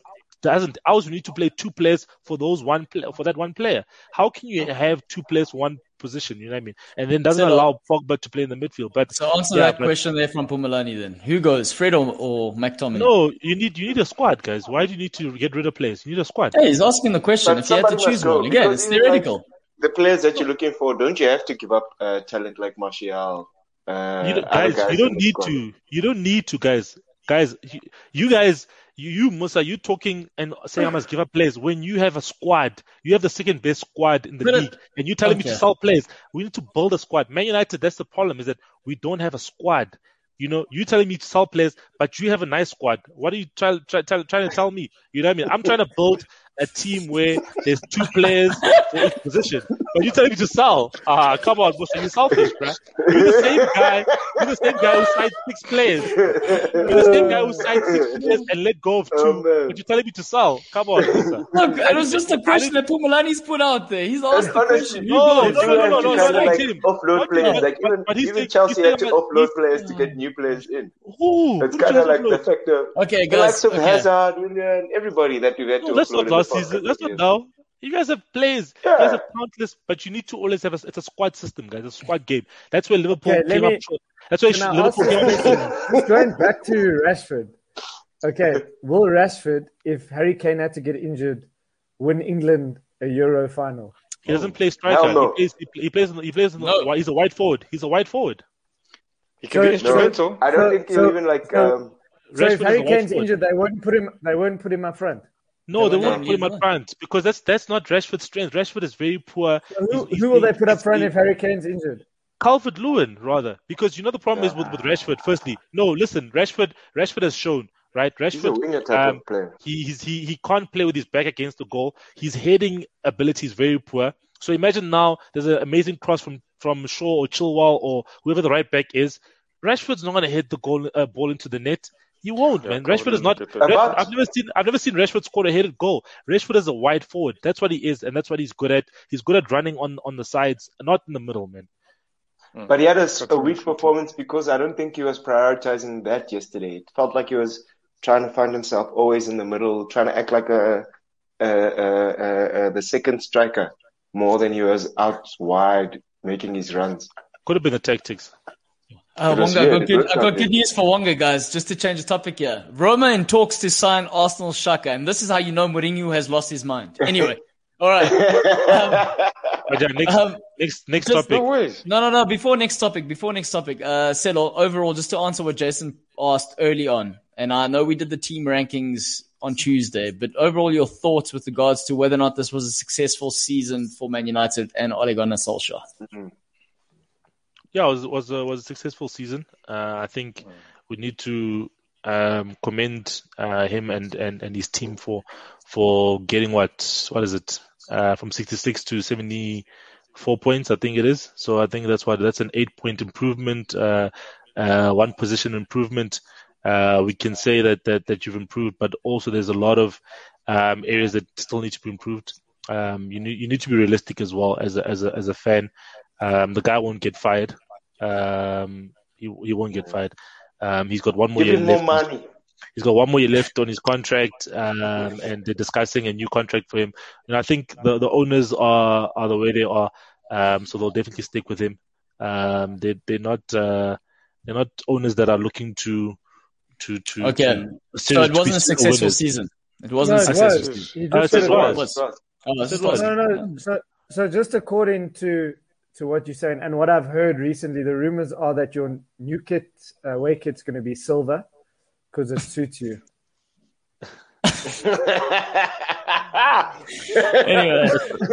doesn't. Ours, we need to play two players for those one play, for that one player. How can you have two players one position? You know what I mean? And then doesn't so, allow Pogba to play in the midfield. But so answer yeah, that but, question there from Pumalani then. Who goes, Fred or, or McTominay? No, you need you need a squad, guys. Why do you need to get rid of players? You need a squad. Hey, he's asking the question. But if you had to choose one, again, it's theoretical. Like, the players that you're looking for, don't you have to give up uh, talent like Martial? Uh, you don't, guys, guys, you don't need squad. to. You don't need to, guys. Guys, you, you guys, you, you, Musa, you talking and saying I must give up players when you have a squad. You have the second best squad in the but, league, and you're telling okay. me to sell players. We need to build a squad. Man United, that's the problem, is that we don't have a squad. You know, you telling me to sell players, but you have a nice squad. What are you try, try, try, trying to tell me? You know what I mean? I'm trying to build a team where there's two players for each position. But you're telling me to sell? Ah, come on, Musa, you're selfish, bruh. You're the same guy. You're the same guy who signed six players. You're the same guy who signed six players and let go of two. Oh, but you're telling me to sell? Come on, Musa. Look, it was just a question that Pumalani's put out there. He's asked the question. No, no, no, no, no, no. Like offload players. Like even, but even Chelsea had to offload players to get new players in. Who? It's kind of like the factor. Okay, guys. The likes of Hazard, Willian, everybody that we've had to offload. Season. That's not now. You guys have players. Yeah. You guys have countless, but you need to always have a, it's a squad system, guys. It's a squad game. That's where Liverpool okay, came me, up short. That's where Liverpool came up short. Just going back to Rashford. Okay, will Rashford, if Harry Kane had to get injured, win England a Euro final? He doesn't play striker. No. He plays. He, he plays. He plays. No. The, he's a wide forward. He's a wide forward. He can so, be instrumental. No, I don't so, think he'll so, even like. So, um, so if Harry Kane's injured, they won't put him. They won't put him up front. No, they, they won't put him up front because that's that's not Rashford's strength. Rashford is very poor. So who, he's, who will they put up front if Harry Kane's injured? Calvert-Lewin, rather, because you know the problem is with, with Rashford. Firstly, no, listen, Rashford, Rashford has shown, right? Rashford, he's a winger type um, of player. He he's, he he can't play with his back against the goal. His heading ability is very poor. So imagine now there's an amazing cross from from Shaw or Chilwell or whoever the right back is. Rashford's not going to hit the goal uh, ball into the net. You won't, yeah, man. Rashford is not. Rashford, I've never seen. I've never seen Rashford score a headed goal. Rashford is a wide forward. That's what he is, and that's what he's good at. He's good at running on, on the sides, not in the middle, man. But he had a, a weak performance because I don't think he was prioritizing that yesterday. It felt like he was trying to find himself always in the middle, trying to act like a, a, a, a, a the second striker more than he was out wide making his runs. Could have been the tactics. Uh, Wonga, I got, good, I got good news for Wonga, guys. Just to change the topic here. Roma in talks to sign Arsenal Xhaka, and this is how you know Mourinho has lost his mind. Anyway, all right. Um, next, um, next, next just, topic. No, no, no. Before next topic, before next topic, uh, Selo, overall, just to answer what Jason asked early on, and I know we did the team rankings on Tuesday, but overall, your thoughts with regards to whether or not this was a successful season for Man United and Ole Gunnar Solskjaer. Mm-hmm. Yeah, it was was a, was a successful season. Uh, I think we need to um, commend uh, him and, and, and his team for for getting what what is it uh, from sixty-six to seventy-four points. I think it is. So I think that's what that's an eight point improvement, uh, uh, one position improvement. Uh, we can say that, that that you've improved, but also there's a lot of um, areas that still need to be improved. Um, you need you need to be realistic as well as a, as a as a fan. Um, the guy won't get fired. Um, he he won't get fired. Um, he's got one more Give year him left. More money. He's got one more year left on his contract, um, and they're discussing a new contract for him. And I think the, the owners are, are the way they are, um, so they'll definitely stick with him. Um, they they're not uh, they're not owners that are looking to to to. Okay, to, so it wasn't a successful winners. season. It wasn't no, a successful was. season. You just uh, said it was. was. was. Oh, it was. No, no. So, so just according to to what you're saying and what I've heard recently, the rumors are that your new kit, uh, away kit's going to be silver because it suits you. Anyway,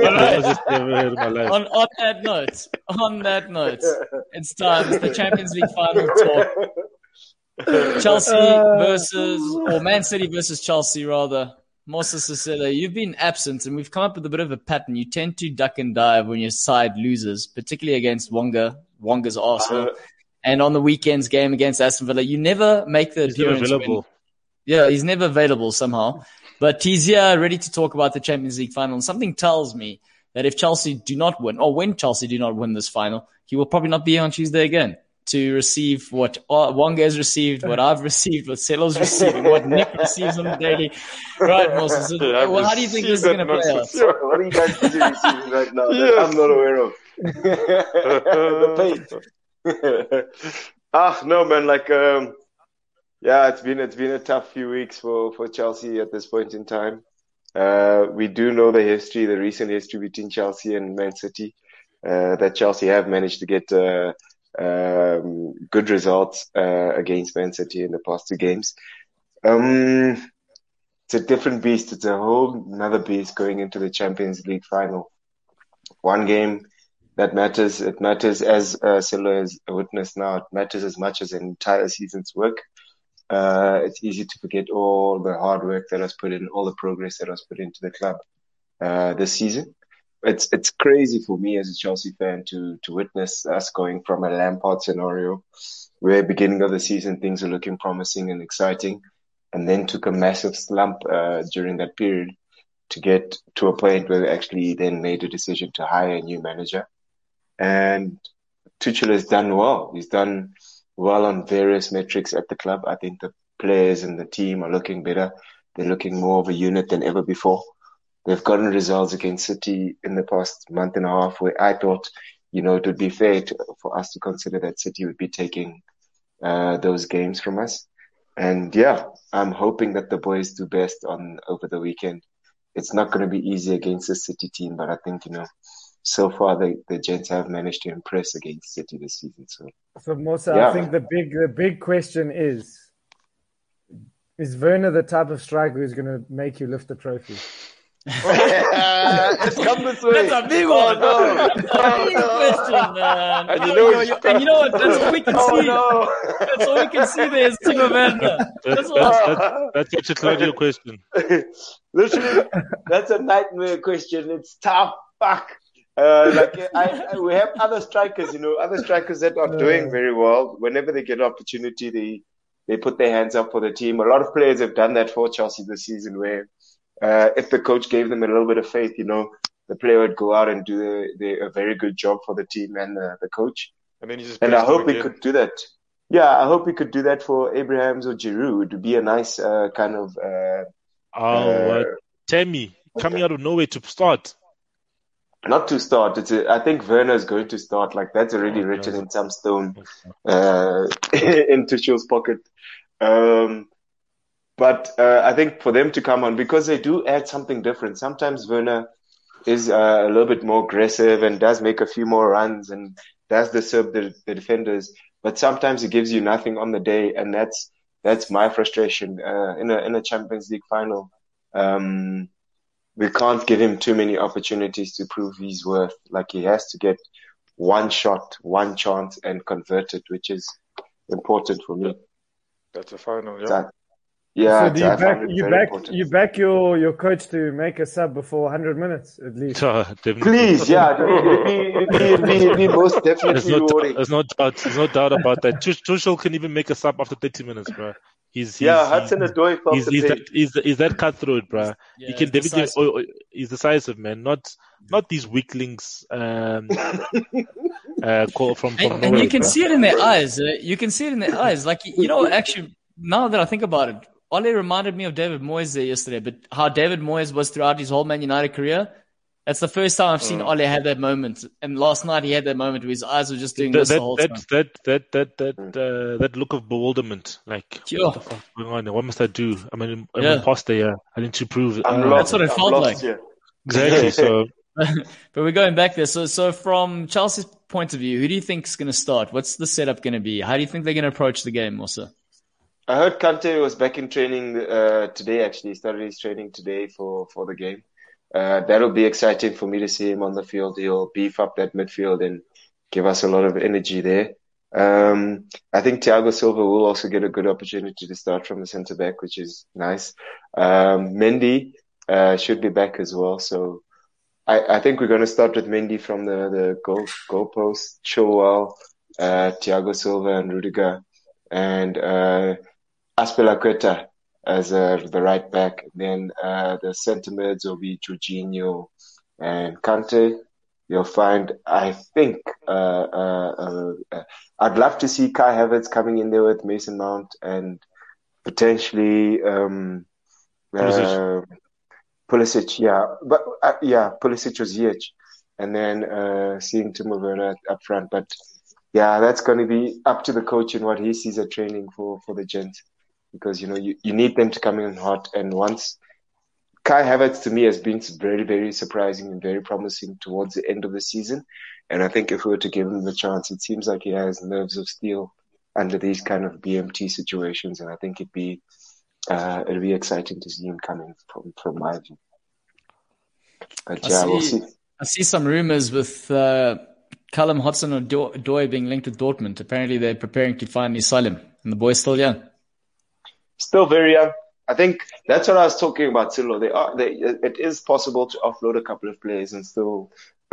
on, on that note, on that note, it's time. It's the Champions League final talk. Chelsea versus, or Man City versus Chelsea, rather. Moses Sissele, you've been absent, and we've come up with a bit of a pattern. You tend to duck and dive when your side loses, particularly against Wonga, Wonga's Arsenal, uh, and on the weekend's game against Aston Villa. You never make the he's appearance. Never available. When, yeah, he's never available somehow. But he's here ready to talk about the Champions League final. And something tells me that if Chelsea do not win, or when Chelsea do not win this final, he will probably not be here on Tuesday again. to receive what uh, Wonga has received, what I've received, what Selo's receiving, what Nick receives on the daily. Right, Moses. So, Yeah, well, how do you think this is going to play out? Yeah. What are you guys busy receiving right now that I'm not aware of? The paint. Ah, no, man. Like, um, yeah, it's been it's been a tough few weeks for, for Chelsea at this point in time. Uh, we do know the history, the recent history between Chelsea and Man City. Uh, that Chelsea have managed to get uh, um, good results uh, against Man City in the past two games. Um, it's a different beast. It's a whole another beast going into the Champions League final. One game that matters. It matters, as uh, Silo has witnessed now. It matters as much as an entire season's work. Uh, it's easy to forget all the hard work that was put in, all the progress that was put into the club uh, this season. It's it's crazy for me as a Chelsea fan to to witness us going from a Lampard scenario where beginning of the season things are looking promising and exciting, and then took a massive slump uh, during that period to get to a point where we actually then made a decision to hire a new manager. And Tuchel has done well. He's done well on various metrics at the club. I think the players and the team are looking better. They're looking more of a unit than ever before. They've gotten results against City in the past month and a half where I thought, you know, it would be fair to, for us to consider that City would be taking uh, those games from us. And yeah, I'm hoping that the boys do best on over the weekend. It's not going to be easy against the City team, but I think, you know, so far the, the Gents have managed to impress against City this season. So, so Musa, yeah. I think the big the big question is, is Werner the type of striker who's going to make you lift the trophy? It's come this way. That's a big one. Oh, no. That's a big question, man. And you You know know, you- and you know what? That's all we can Oh, see. no. That's all we can see there is Timo Werner. That's, That's all. that's, that's, that's a Claudio question. Literally, that's a nightmare question. It's tough. Fuck. Uh, like I, I, we have other strikers, you know, other strikers that are doing very well. Whenever they get an opportunity, they they put their hands up for the team. A lot of players have done that for Chelsea this season, where uh, if the coach gave them a little bit of faith, you know, the player would go out and do the, the, a very good job for the team and the, the coach. And then you just And I pressed hope him we again. could do that. Yeah, I hope we could do that for Abrahams or Giroud. It would be a nice uh, kind of. Uh, Oh, uh, uh, Tammy coming out of nowhere to start. Not to start. It's a, I think Werner is going to start. Like that's already Oh, written no. in some stone uh, in Tuchel's pocket. Um, but uh, I think for them to come on, because they do add something different. Sometimes Werner is uh, a little bit more aggressive and does make a few more runs and does disturb the, the defenders. But sometimes he gives you nothing on the day, and that's that's my frustration uh, in a in a Champions League final. Um, We can't give him too many opportunities to prove his worth. Like he has to get one shot, one chance, and convert it, which is important for me. That's a final, yeah. So, yeah, So do you I back find it you very back important. you back your, your coach to make a sub before one hundred minutes at least? Oh, definitely. Please, yeah, it'd be, it'd be, it'd be, it'd be most There's definitely no, rewarding. there's no doubt. There's no doubt about that. Tuch- Tuchel can even make a sub after thirty minutes, bro. He's, he's Yeah, he's, Hudson Odoi felt he's, the he's, pain. that, he's, he's that cutthroat, bro. Yeah, he can he's definitely. decisive. Oh, oh, he's decisive, man. Not not these weaklings. Um, uh, call from from And, nowhere, and you can bro. see it in their eyes. Uh, you can see it in their eyes. Like, you know, actually, now that I think about it, Ole reminded me of David Moyes there yesterday, but how David Moyes was throughout his whole Man United career. That's the first time I've seen Ole have that moment. And last night he had that moment where his eyes were just doing That this the that whole that time. that that that that, uh, that look of bewilderment, like Sure. what the fuck is going on? What must I do? I'm an, I'm Yeah. an imposter here. I need to prove. I'm uh, lost. That's what it I'm felt lost like. here. Exactly. So But we're going back there. So, so from Chelsea's point of view, who do you think is going to start? What's the setup going to be? How do you think they're going to approach the game, also? I heard Kante was back in training uh, today. Actually, he started his training today for, for the game. Uh, that'll be exciting for me to see him on the field. He'll beef up that midfield and give us a lot of energy there. Um, I think Thiago Silva will also get a good opportunity to start from the centre back, which is nice. Um, Mendy uh, should be back as well. So I, I think we're going to start with Mendy from the the goal goalpost, Chilwell, uh, Thiago Silva, and Rudiger, and uh, Azpilicueta as uh, the right back. Then uh, the centre mids will be Jorginho and Kante. you'll find, I think, uh, uh, uh, uh, I'd love to see Kai Havertz coming in there with Mason Mount and potentially um, Pulisic. Uh, Pulisic, yeah, but uh, yeah, Pulisic or Ziyech, and then uh, seeing Timo Werner up front. But yeah, that's going to be up to the coach and what he sees at training for for the gents, because you know you, you need them to come in hot. And once Kai Havertz to me has been very very surprising and very promising towards the end of the season, and I think if we were to give him the chance, it seems like he has nerves of steel under these kind of B M T situations, and I think it'd be. Uh, it'll be exciting to see him coming from, from my view. But yeah, I see, we'll see. I see some rumors with uh, Callum Hudson-Odoi being linked with Dortmund. Apparently, they're preparing to find the asylum, and the boy's still young. Still very young. I think that's what I was talking about, Silo. They are. They, it is possible to offload a couple of players and still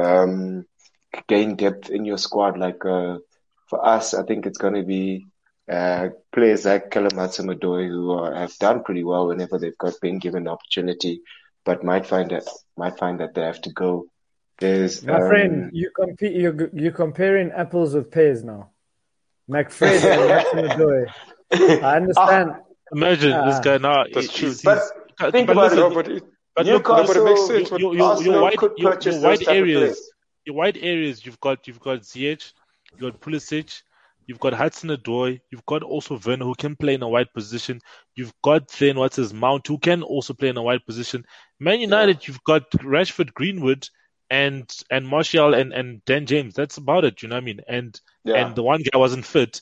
um, gain depth in your squad. Like uh, for us, I think it's going to be. Uh, players like Callum Hudson-Odoi who are, have done pretty well whenever they've got been given the opportunity, but might find that might find that they have to go. There's my um, friend, you compete. You you're comparing apples with pears now. McFred and Hudson-Odoi. I understand. Ah, imagine uh, this guy now. That's true. But he's, think but about listen, it. But, it, but Newcastle, but it makes sense. Your, your, your wide, your, your wide areas, your wide areas. You've got you've got Ziyech, you've got Pulisic. You've got Hudson-Odoi. You've got also Werner who can play in a wide position. You've got then what's his Mount who can also play in a wide position. Man United, yeah. You've got Rashford, Greenwood, and and Martial and, and Dan James. That's about it. You know what I mean? And yeah. and the one guy wasn't fit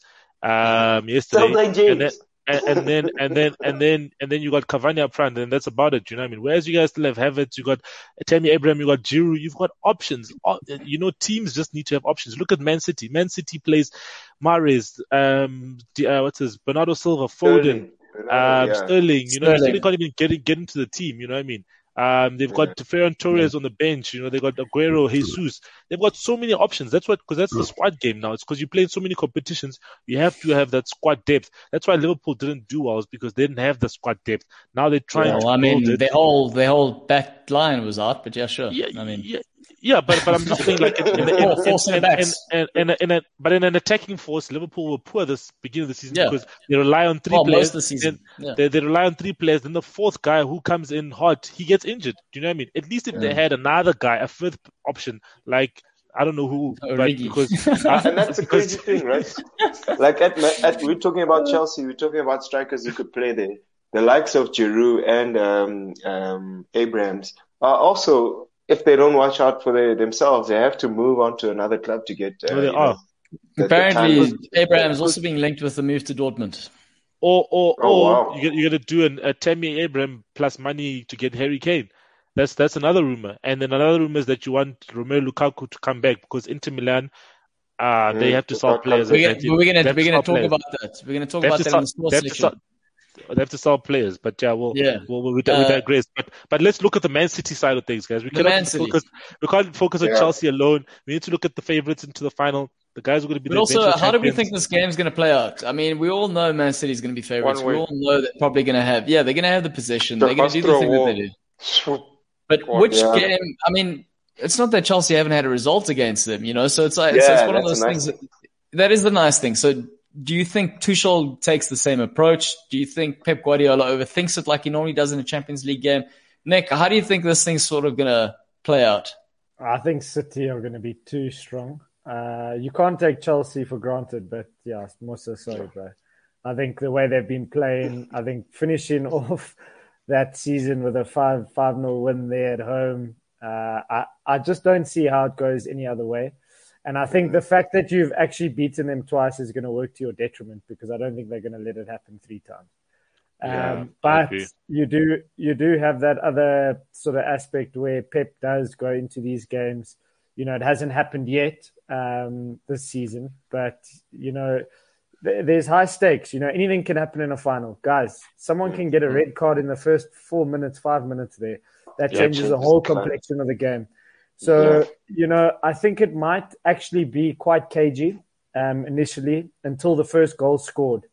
um, yesterday. So Dan James. And, and then and then and then and then you got Cavani up front, and that's about it. You know what I mean? Whereas you guys still have Havertz, you got Tammy Abraham, you got Giroud, you've got options. You know, teams just need to have options. Look at Man City. Man City plays Mahrez, um, uh, what's his Bernardo Silva, Foden, Sterling, um, yeah. Sterling. You know, Sterling. Sterling can't even get get into the team. You know what I mean? Um, they've got yeah. Ferran Torres yeah. on the bench. You know, they got Aguero, Jesus. They've got so many options. That's what, because that's the squad game now. It's because you play in so many competitions. You have to have that squad depth. That's why Liverpool didn't do well, is because they didn't have the squad depth. Now they're trying yeah, well, to. I mean, build it. the whole the whole back line was out, but yeah, sure. Yeah, I mean, yeah. Yeah, but but I'm just saying, like, in, in, in, in, in, in, in, in, in a, but in an attacking force, Liverpool were poor this beginning of the season yeah. because they rely on three well, players. Most of the season. Yeah. They, they rely on three players. Then the fourth guy who comes in hot, he gets injured. Do you know what I mean? At least if yeah. they had another guy, a fifth option, like I don't know who, oh, but because uh, and that's a crazy thing, right? Like at, at we're talking about Chelsea, we're talking about strikers who could play there. The likes of Giroud and um, um, Abrahams are also. If they don't watch out for their, themselves, they have to move on to another club to get. Uh, no, they are. Know, Apparently, the Abraham's also being linked with the move to Dortmund. Or, or, oh, or wow. you you're gonna do an, a Tammy Abraham plus money to get Harry Kane. That's that's another rumor. And then another rumor is that you want Romelu Lukaku to come back because Inter Milan, uh, mm, they have to sell players. We're gonna, we're gonna, we're gonna talk players. about that. We're gonna talk they about that sell, in the sports section. They have to sell players, but yeah, we'll, yeah. we'll, we'll we, we uh, digress. But but let's look at the Man City side of things, guys. We cannot focus. We can't focus on yeah. Chelsea alone. We need to look at the favourites into the final. The guys are going to be. But the also, how champions. do we think this game's going to play out? I mean, we all know Man City's going to be favourites. We all know they're probably going to have. Yeah, they're going to have the possession. They're going to do the thing that they do. But which yeah. game? I mean, it's not that Chelsea haven't had a result against them, you know. So it's like yeah, it's, it's one of those nice things. thing. That, that is the nice thing. So. Do you think Tuchel takes the same approach? Do you think Pep Guardiola overthinks it like he normally does in a Champions League game? Nick, how do you think this thing's sort of going to play out? I think City are going to be too strong. Uh, you can't take Chelsea for granted, but yeah, more so sorry, bro. I think the way they've been playing, I think finishing off that season with a five five nil win there at home, uh, I I just don't see how it goes any other way. And I think the fact that you've actually beaten them twice is going to work to your detriment because I don't think they're going to let it happen three times. Yeah, um, but you do you do have that other sort of aspect where Pep does go into these games. You know, it hasn't happened yet um, this season, but, you know, th- there's high stakes. You know, anything can happen in a final. Guys, someone can get a red card in the first four minutes, five minutes there. That yeah, changes the whole complexion of the game. So, yeah. you know, I think it might actually be quite cagey um, initially until the first goal scored.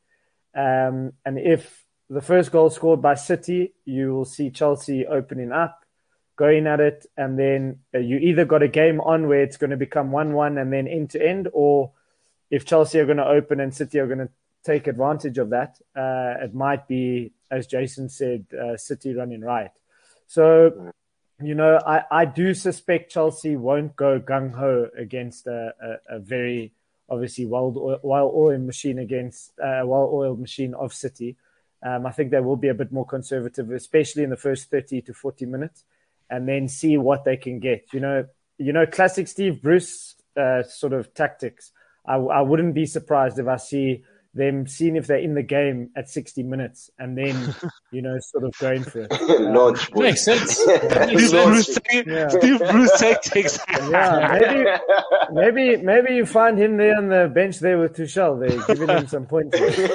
Um, and if the first goal scored by City, you will see Chelsea opening up, going at it, and then uh, you either got a game on where it's going to become one one and then end to end, or if Chelsea are going to open and City are going to take advantage of that, uh, it might be, as Jason said, uh, City running riot. So, you know, I, I do suspect Chelsea won't go gung-ho against a, a, a very, obviously, well-oiled well machine against a uh, well-oiled machine of City. Um, I think they will be a bit more conservative, especially in the first thirty to forty minutes, and then see what they can get. You know, you know, classic Steve Bruce uh, sort of tactics. I, I wouldn't be surprised if I see them seeing if they're in the game at sixty minutes and then, you know, sort of going for it. Launch. Um, makes sense. Steve Bruce, yeah. Steve Bruce tactics. Yeah, maybe, maybe, maybe you find him there on the bench there with Tuchel. They're giving him some points.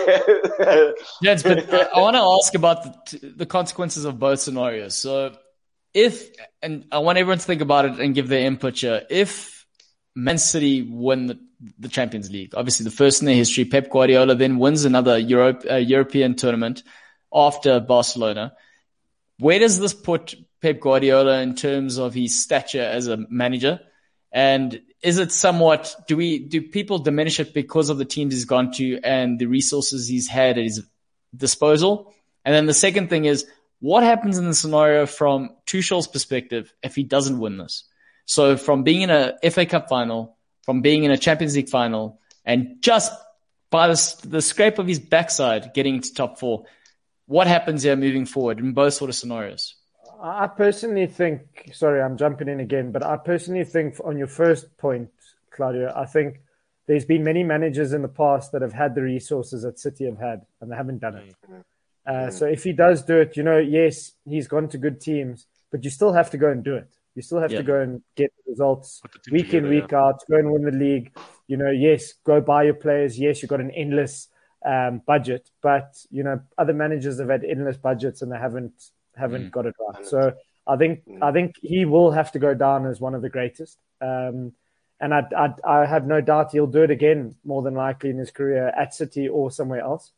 Yes, but I, I want to ask about the, the consequences of both scenarios. So if, and I want everyone to think about it and give their input here. If Man City win the, the Champions League, obviously the first in their history, Pep Guardiola then wins another Europe, uh, European tournament after Barcelona. Where does this put Pep Guardiola in terms of his stature as a manager? And is it somewhat, do we, do people diminish it because of the teams he's gone to and the resources he's had at his disposal? And then the second thing is, what happens in the scenario from Tuchel's perspective if he doesn't win this? So from being in a F A Cup final, from being in a Champions League final, and just by the, the scrape of his backside getting into top four, what happens here moving forward in both sort of scenarios? I personally think, sorry, I'm jumping in again, but I personally think on your first point, Claudio, I think there's been many managers in the past that have had the resources that City have had, and they haven't done it. Uh, so if he does do it, you know, yes, he's gone to good teams, but you still have to go and do it. You still have yeah. to go and get results week together, in, week yeah. out, go and win the league. You know, yes, go buy your players. Yes, you've got an endless um, budget, but, you know, other managers have had endless budgets and they haven't haven't mm. got it right. So I think mm. I think he will have to go down as one of the greatest. Um, and I, I, I have no doubt he'll do it again, more than likely in his career at City or somewhere else.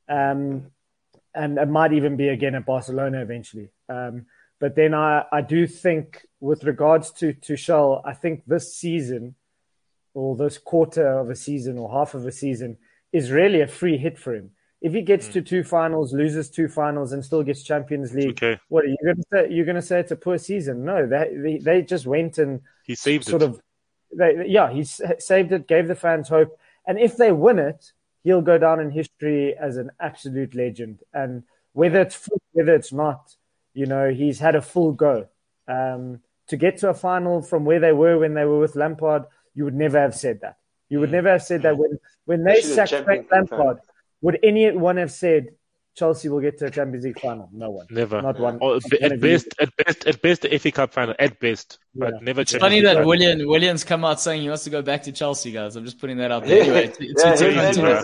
Um, and it might even be again at Barcelona eventually. Um, But then I, I do think with regards to Tuchel, I think this season or this quarter of a season or half of a season is really a free hit for him. If he gets mm. to two finals, loses two finals and still gets Champions League, okay. what are you going to say? You're going to say it's a poor season? No, they they, they just went and he saved sort it. of, they, yeah, he saved it, gave the fans hope. And if they win it, he'll go down in history as an absolute legend. And whether it's full, whether it's not, you know, he's had a full go. Um, to get to a final from where they were when they were with Lampard, you would never have said that. You would mm. never have said that when, when they sacked Frank Lampard. Would anyone have said Chelsea will get to a Champions League final? No one. Never. Not one. Or at best, at best, at best, the F A Cup final. At best, yeah. but never. It's funny that William Williams come out saying he wants to go back to Chelsea, guys. I'm just putting that out there. Anyway, it's, it's, yeah, it's, it's, it's,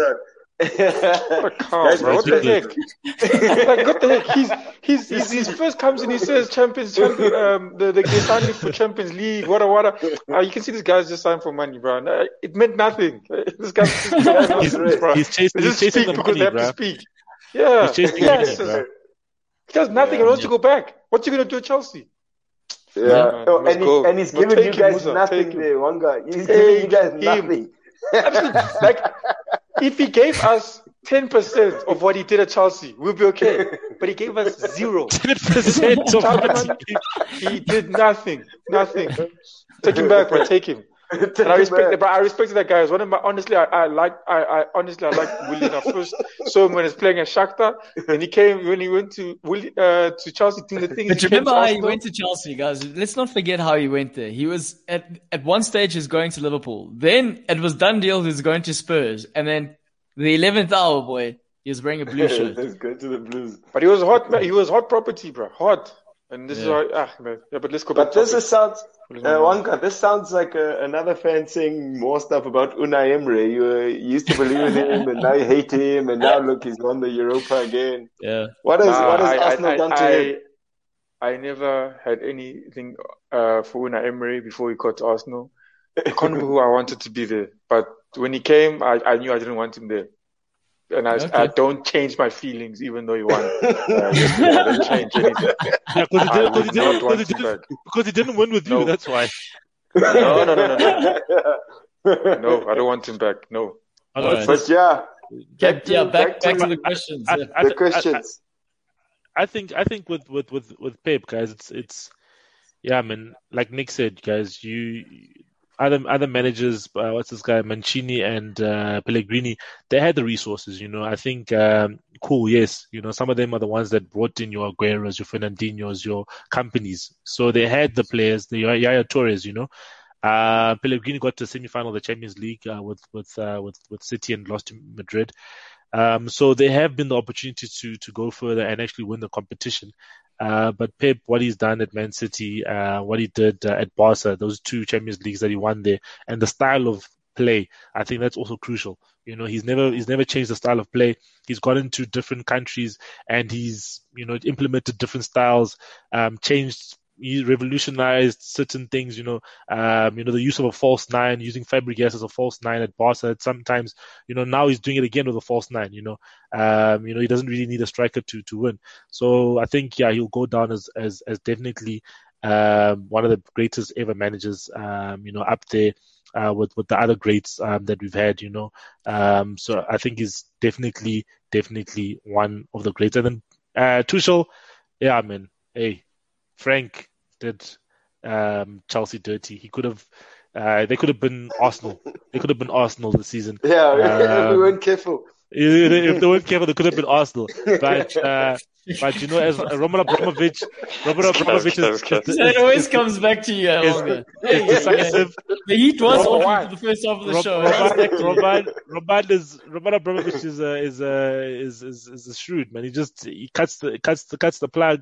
what a car, bro. What the heck? Like, what the heck? He's, he's, he's, he's first comes and he says Champions, champion, um, the, the, they signed him for Champions League. What a, what a, uh, you can see this guy's just signed for money, bro. No, it meant nothing. This guy's just, he's, bro. he's chasing, he's chasing the because money, they have bro. to speak. Yeah. He's chasing yes. money, bro. He does nothing yeah, and wants yeah. to go back. What's he going to do at Chelsea? Yeah. yeah oh, and, he, and he's we'll giving you guys him, nothing there, one guy. He's giving you guys nothing. Like, if he gave us ten percent of what he did at Chelsea, we'll be okay. But he gave us zero. ten percent of what he did nothing. Nothing. Take him back, bro. Take him. Take and I respect it, but I respected that guy. As one of my honestly, I, I like I, I honestly I like Willian. I first saw him when he was playing at Shakhtar, and he came when he went to uh, to Chelsea doing the thing. But you remember how he went to Chelsea, guys? Let's not forget how he went there. He was at at one stage he was going to Liverpool. Then it was done deal. He was going to Spurs, and then the eleventh hour, boy, he was wearing a blue shirt. Let's go to the Blues. But he was hot. Man. He was hot property, bro. Hot. And this yeah. is why, ah, man. Yeah, but let's go but back. But this is sounds, uh, Wonka, this sounds like a, another fan saying more stuff about Unai Emery. You, uh, you used to believe in him, and now you hate him, and now look, he's won the Europa again. Yeah. What has nah, what has I, Arsenal I, done I, to I, him? I never had anything uh, for Unai Emery before he got to Arsenal. I can't remember who I wanted to be there, but when he came, I, I knew I didn't want him there. And I, okay. I don't change my feelings, even though you won. Uh, yesterday. I don't change anything. Yeah, because he, did, he, didn't, because he, didn't, because he didn't win with you, no. That's why. No, no, no, no, no. No, I don't want him back. No. Right. But yeah. Back to, yeah, back, back, back to, to the questions. I, yeah. I, I, the questions. I, I think I think with, with, with, with Pep, guys, it's it's yeah, I mean, like Nick said, guys, you other other managers, uh, what's this guy, Mancini and uh, Pellegrini, they had the resources, you know. I think um, cool, yes, you know, some of them are the ones that brought in your Agueros, your Fernandinhos, your companies. So they had the players, the Yaya Torres, you know. Uh, Pellegrini got to the semi-final of the Champions League uh, with with uh, with with City and lost to Madrid. Um, so they have been the opportunity to to go further and actually win the competition. Uh, but Pep, what he's done at Man City, uh, what he did uh, at Barca, those two Champions Leagues that he won there, and the style of play, I think that's also crucial. You know, he's never he's never changed the style of play. He's gone into different countries and he's you know implemented different styles, um, changed. He revolutionized certain things, you know, um, you know, the use of a false nine, using Fabregas as a false nine at Barca. Sometimes, you know, now he's doing it again with a false nine, you know, um, you know, he doesn't really need a striker to, to win. So I think, yeah, he'll go down as, as, as definitely, um, one of the greatest ever managers, um, you know, up there, uh, with, with the other greats, um, that we've had, you know. Um, so I think he's definitely, definitely one of the greats. And then, uh, Tuchel, yeah, I mean, hey, Frank did um, Chelsea dirty. He could have, uh, they could have been Arsenal. They could have been Arsenal this season. Yeah, um, if we weren't careful. If they weren't careful, they could have been Arsenal. But, uh, but you know, as Roman Abramovich, Roman Abramovich is, it always comes back to you. Is, is decisive. The heat was on for the first half of the Rob, show. Roman, Roman, Roman is Roman Abramovich is uh, is, uh, is is is a shrewd man. He just he cuts the cuts the cuts the plug.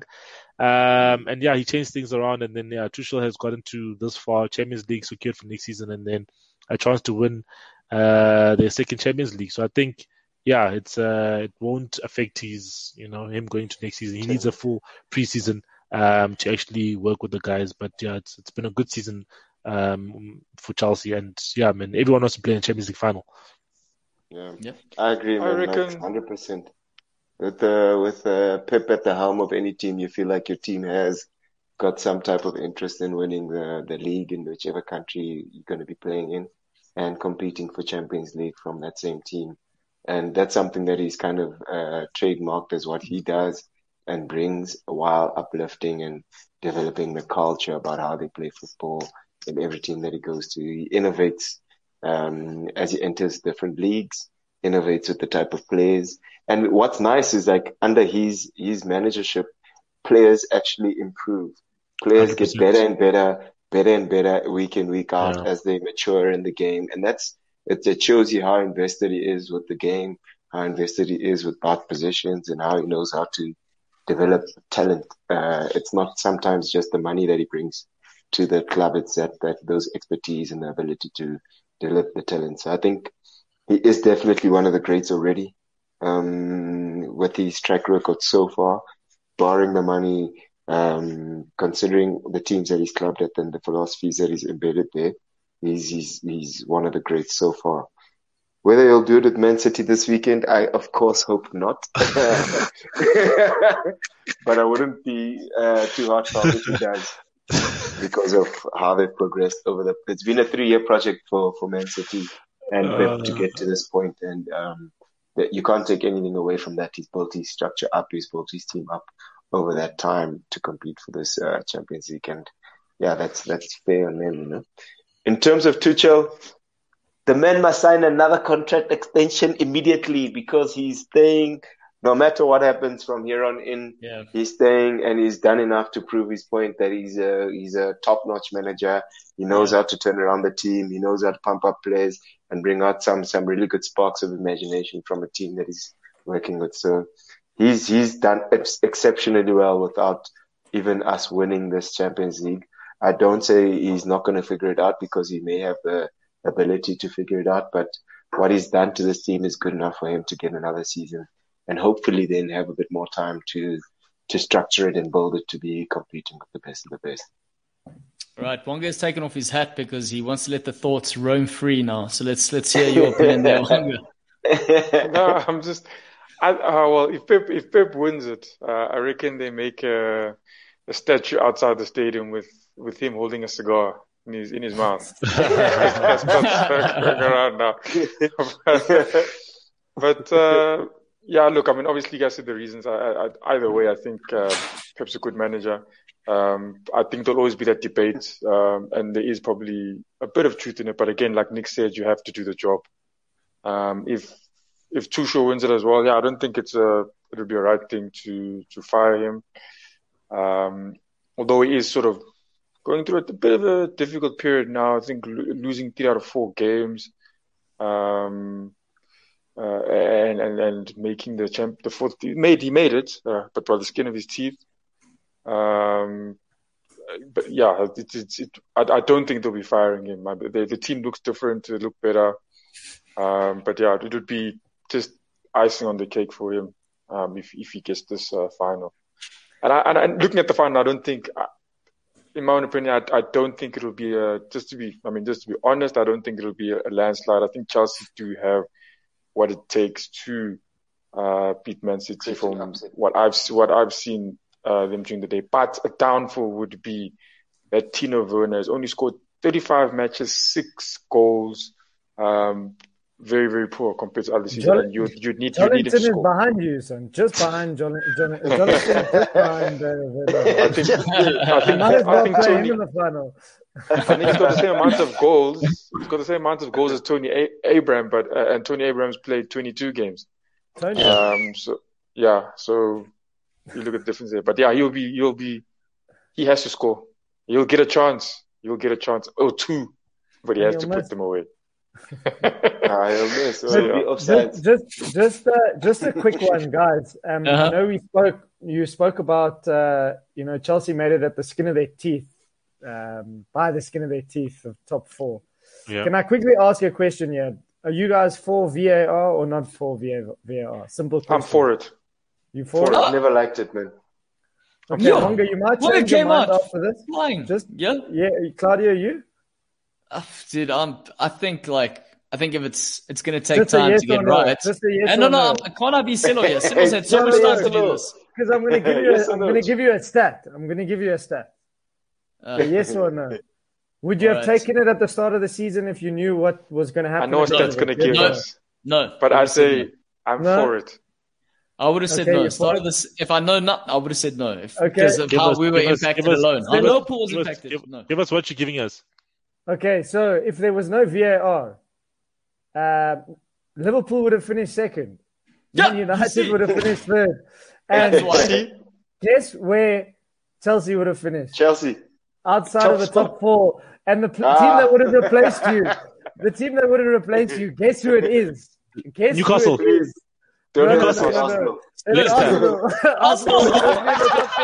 Um, and yeah, he changed things around, and then yeah, Tuchel has gotten to this far, Champions League secured for next season, and then a chance to win uh, their second Champions League. So I think, yeah, it's uh, it won't affect his, you know, him going to next season. He needs a full preseason um, to actually work with the guys. But yeah, it's it's been a good season um, for Chelsea, and yeah, I mean, everyone wants to play in the Champions League final. Yeah, yep. I agree, man. I reckon one hundred percent. With uh, with uh, Pep at the helm of any team, you feel like your team has got some type of interest in winning the, the league in whichever country you're going to be playing in, and competing for Champions League from that same team. And that's something that he's kind of uh, trademarked as what he does and brings, while uplifting and developing the culture about how they play football in every team that he goes to. He innovates um, as he enters different leagues, innovates with the type of players. And what's nice is, like, under his his managership, players actually improve. Players one hundred percent get better and better, better and better week in, week out, yeah, as they mature in the game. And that's it, it shows you how invested he is with the game, how invested he is with both positions, and how he knows how to develop talent. Uh, it's not sometimes just the money that he brings to the club. It's that, that those expertise and the ability to develop the talent. So I think he is definitely one of the greats already. Um, with his track record so far, barring the money, um, considering the teams that he's clubbed at and the philosophies that he's embedded there, he's, he's, he's one of the greats so far. Whether he'll do it with Man City this weekend, I of course hope not. But I wouldn't be uh, too heartfelt if he does, because of how they've progressed over the. It's been a three-year project for, for Man City and Pep uh, to get to this point, and um, that you can't take anything away from that. He's built his structure up, he's built his team up over that time to compete for this uh, Champions League, and yeah, that's that's fair on them, you know. In terms of Tuchel, the man must sign another contract extension immediately, because he's staying. No matter what happens from here on in, yeah, he's staying, and he's done enough to prove his point that he's a he's a top-notch manager. He knows yeah. how to turn around the team. He knows how to pump up players and bring out some some really good sparks of imagination from a team that he's working with. So he's he's done ex- exceptionally well without even us winning this Champions League. I don't say he's not going to figure it out, because he may have the ability to figure it out, but what he's done to this team is good enough for him to get another season, and hopefully then have a bit more time to to structure it and build it to be competing with the best of the best. Right, Wonga has taken off his hat because he wants to let the thoughts roam free now. So let's let's hear your opinion there, Wonga. No, I'm just. I, uh, well, if Pep if Pep wins it, uh, I reckon they make a, a statue outside the stadium with, with him holding a cigar in his in his mouth. That's what's going around now. But uh, yeah, look, I mean, obviously, you guys said the reasons. I, I, either way, I think uh, Pep's a good manager. Um, I think there'll always be that debate, um, and there is probably a bit of truth in it. But again, like Nick said, you have to do the job. Um, if if Tuchel wins it as well, yeah, I don't think it's a it'll be a right thing to to fire him. Um, although he is sort of going through a bit of a difficult period now. I think lo- losing three out of four games, um, uh, and and and making the champ the fourth he made he made it, uh, but by the skin of his teeth. Um, but yeah, it, it, it, I, I don't think they'll be firing him. The, the team looks different, it look better. Um, but yeah, it would be just icing on the cake for him um, if if he gets this uh, final. And, I, and, and looking at the final, I don't think, in my own opinion, I, I don't think it'll be a, just to be, I mean, just to be honest, I don't think it'll be a, a landslide. I think Chelsea do have what it takes to uh, beat Man City from what I've what I've seen. Uh, them during the day, but a downfall would be that Tino Werner has only scored thirty-five matches, six goals. Um, very, very poor compared to other seasons. Jol- and you you need you need him to is score. behind you, son. Just behind John. John Jonathan, just behind. Uh, I think I think might as well I think play Tony. him in the final. I think he's got the same amount of goals. He's got the same amount of goals as Tony A- Abraham, but uh, and Tony Abraham's played twenty-two games. Tony. Um. So yeah. So. You look at the difference there, but yeah, he'll be, he'll be, he has to score. He'll get a chance. He'll get a chance. Oh, two, but he And has to miss. put them away. Ah, he'll miss. So So, he'll be yeah. offside. Just, just, just, uh, just a quick one, guys. Um, Uh-huh. I know we spoke. You spoke about, uh, you know, Chelsea made it at the skin of their teeth, um, by the skin of their teeth of top four. Yeah. Can I quickly ask you a question here? Are you guys for V A R or not for V A R? Simple question. I'm for it. You for For it? I never liked it, man. Okay, Yeah. Honga, you might Well, it change your came mind out. after this. Flying. Just Yeah. yeah, Claudio, you? Uh, dude, I'm, I think like, I think if it's, it's going to take Just a time yes to get or no. right. Just a yes and no, or no, no. I'm, can't I be Silo here? Silo's had so Yeah, much yeah, time to do Silo. this. Because I'm going to give you, Yes a, or I'm no? going to give you a stat. I'm going to give you a stat. Uh, A yes or no? Would you have Alright. taken it at the start of the season if you knew what was going to happen? I know what at the that's end of going to it? give No. us, no. but I I would've said say no. I'm No? for it. I would have said Okay, no. you're Start for of this, if I know not, I would have said no. If, Okay. Because of Give how us- we were give us- impacted give us- alone. give How us- Liverpool was give us- impacted. give- no. Give us what you're giving us. Okay, so if there was no V A R, uh, Liverpool would have finished second. Yeah, Man you United see. would have finished third. That's And why. See? guess where Chelsea would have finished? Chelsea. Outside of the Top top four. And the pl- Ah. team that would have replaced you, the team that would have replaced you, guess who it is? Guess Newcastle. Who it is? Don't No, no, no, no, no, no. Arsenal. It is Leicester. Arsenal. Arsenal would have been in the top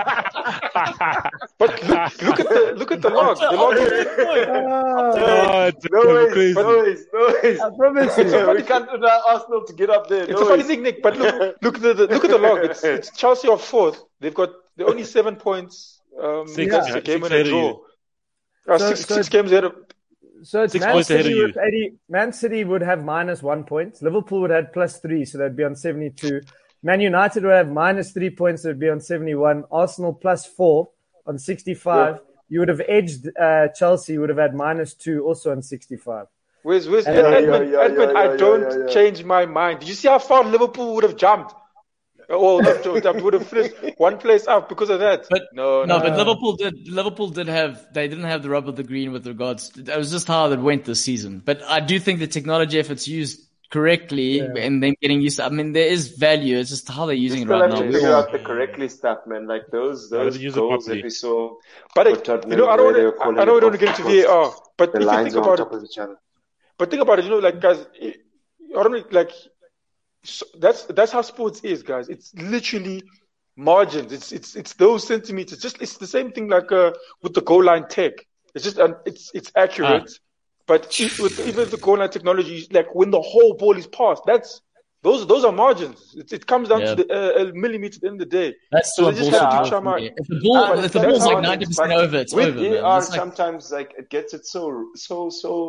four. But look, look at the look at the log. The log is, Oh, Oh, No damn, ways, crazy. no ways, no ways. I promise you. We can't allow Arsenal to get up there. it's no a funny ways. thing, Nick. But look, look at the, the look at the log. It's, it's Chelsea are fourth. They've got they're only seven points. Um, Six, that's yeah. a game Six and a ahead of draw. you. Uh, So- six so six games ahead of. So it's Six Man points ahead City of with eighty. Man City would have minus one point. Liverpool would have plus three, so they'd be on seventy-two. Man United would have minus three points, so they'd be on seventy-one. Arsenal plus four on sixty-five. Yeah. You would have edged uh, Chelsea, would have had minus two, also on sixty-five. Where's where's Yeah, Edmund? yeah, yeah, Edmund, yeah, I yeah, don't yeah, yeah. change my mind. Did you see how far Liverpool would have jumped? Well, not jumped, up, would have finished one place up because of that. But no, No, no. but Liverpool did. Liverpool did have. They didn't have the rub of the green with regards. That was just how it went this season. But I do think the technology, if it's used correctly, Yeah. and then getting used to, I mean, there is value. It's just how they're You using it still right have now. to We figure all- out the correctly stuff, man. Like those Yeah, those they use it goals properly. that we saw. But for it, Tottenham you know, I don't where they were want to. calling I know we it don't off get into because V A R, but the if you lines think are on about top it, of each other. but think about it. You know, like guys, it, I don't know, like so that's that's how sports is, guys. It's literally margins. It's it's it's those centimeters. Just it's the same thing like uh, with the goal line tech. It's just um, it's it's accurate, but if, with even the goal line technology, like when the whole ball is passed, that's those those are margins. It, it comes down Yeah. to the uh, a millimeter at the end of the day. That's So still a they just have to bullshit. try ball my- for me. If the ball, Ah, if the that's ball's like how it ninety is, percent but over, it's with over, V man. R, It's like, sometimes like it gets it so so so.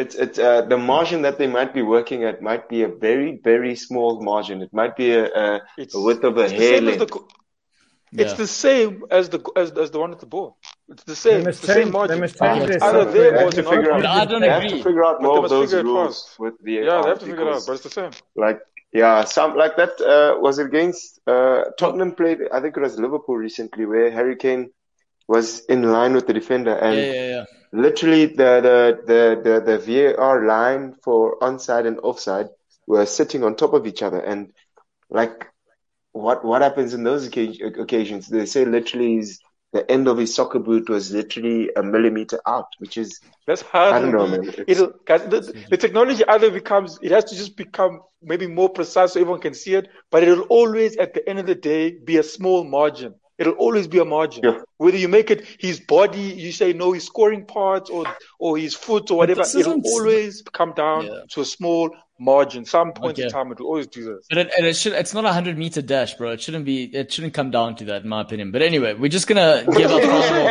It's it's uh, the margin that they might be working at might be a very very small margin. It might be a, a, a width of a hair length. Yeah. It's the same as the as, as the one at the ball. It's the same. It's the change, same margin. It's either there or to figure out. I don't they agree. have to figure out more of those rules with the yeah, they have to figure it out, but it's the same. Like yeah, some like that uh, was against uh, Tottenham played. I think it was Liverpool recently, where Harry Kane was in line with the defender, and yeah, yeah, yeah. literally the the, the the the V A R line for onside and offside were sitting on top of each other, and like. What what happens in those occasions? They say literally his, the end of his soccer boot was literally a millimeter out, which is that's hard. I don't know, man. It'll, the, the technology either becomes it has to just become maybe more precise so everyone can see it, but it'll always at the end of the day be a small margin. It'll always be a margin. Yeah. Whether you make it his body, you say no, his scoring parts or or his foot or whatever, it'll always come down yeah. to a small margin. Some point okay. in time, it will always do this. But it, it should. It's not a hundred meter dash, bro. It shouldn't be. It shouldn't come down to that, in my opinion. But anyway, we're just gonna give up.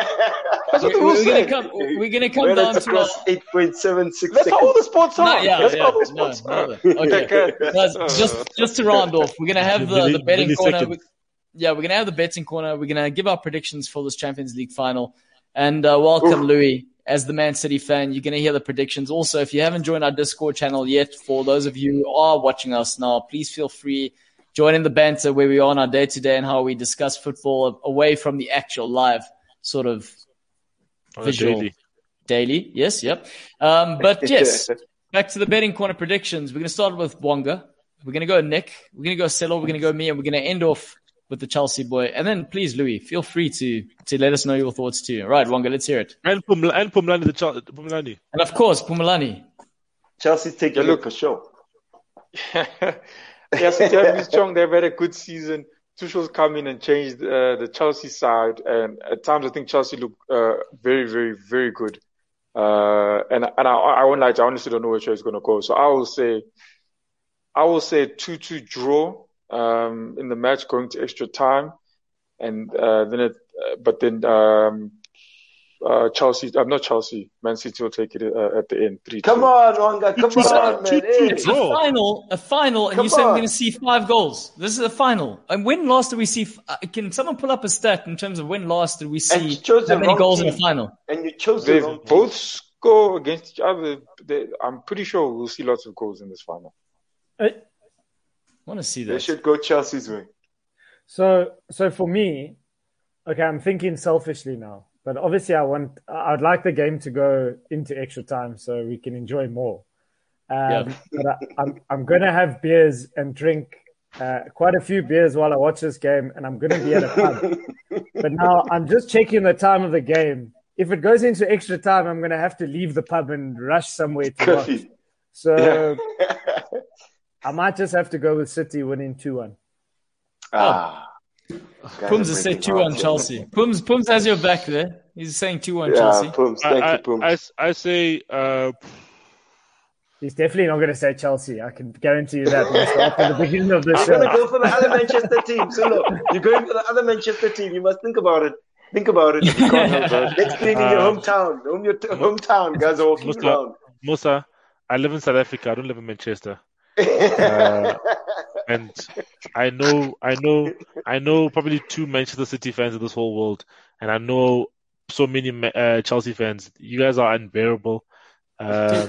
That's what we're, we're gonna come. We're gonna come We're down to eight point seven six. That's how all the sports are. No, yeah, That's yeah, how all the sports no, are. No, okay. no, just just to round off, we're gonna have the, the betting corner. We, yeah, we're gonna have the betting corner. We're gonna give our predictions for this Champions League final, and uh, welcome, Ooh. Louis. As the Man City fan, you're going to hear the predictions. Also, if you haven't joined our Discord channel yet, for those of you who are watching us now, please feel free. Join in the banter where we are on our day-to-day and how we discuss football away from the actual live sort of on visual. Daily. daily. Yes, yep. Um, but yes, back to the betting corner predictions. We're going to start with Wonga. We're going to go Nick. We're going to go Selo. We're going to go me. And we're going to end off with the Chelsea boy. And then please, Louis, feel free to to let us know your thoughts too. Right, Wonga, let's hear it. And, Pum- and Pumlani, the Ch- Pumlani. And of course, Pumlani. Chelsea's taking yeah, look for sure. Yes, Jeremy Strong, they've had a good season. Tuchel's come in and changed uh, the Chelsea side. And at times, I think Chelsea look uh, very, very, very good. Uh, and and I, I won't lie, I honestly don't know which way it's going to go. So I will say, I will say two two draw. Um, in the match going to extra time, and uh, then it, uh, but then um, uh, Chelsea, I'm uh, not Chelsea, Man City will take it uh, at the end. three two. Come on, Wonga, come on, man. It's a final, a final, and come you say on. we're going to see five goals. This is a final. And when last did we see? Uh, can someone pull up a stat in terms of when last did we see how many goals team. in a final? And you chose they the wrong both team. score against each other. They, I'm pretty sure we'll see lots of goals in this final. Uh, I want to see that. They should go Chelsea's way. So, so for me, okay, I'm thinking selfishly now, but obviously I want, I'd like the game to go into extra time so we can enjoy more. Um, yeah. But I, I'm, I'm going to have beers and drink uh, quite a few beers while I watch this game, and I'm going to be at a pub. But now I'm just checking the time of the game. If it goes into extra time, I'm going to have to leave the pub and rush somewhere to watch. So. Yeah. I might just have to go with City winning two one. Ah. Pums has said two one Chelsea. Pums, Pums has your back there. He's saying two one yeah, Chelsea. Pums, thank I, you, Pums. I, I say... Uh... He's definitely not going to say Chelsea. I can guarantee you that. After the beginning of the I'm show. I'm going to go for the other Manchester team. So look, you're going for the other Manchester team. You must think about it. Think about it. You can't help it. Let's play in uh, your hometown. Home, your t- hometown. Guys are walking Musa, around. Musa, I live in South Africa. I don't live in Manchester. uh, and I know, I know, I know probably two Manchester City fans in this whole world, and I know so many uh, Chelsea fans. You guys are unbearable. Um,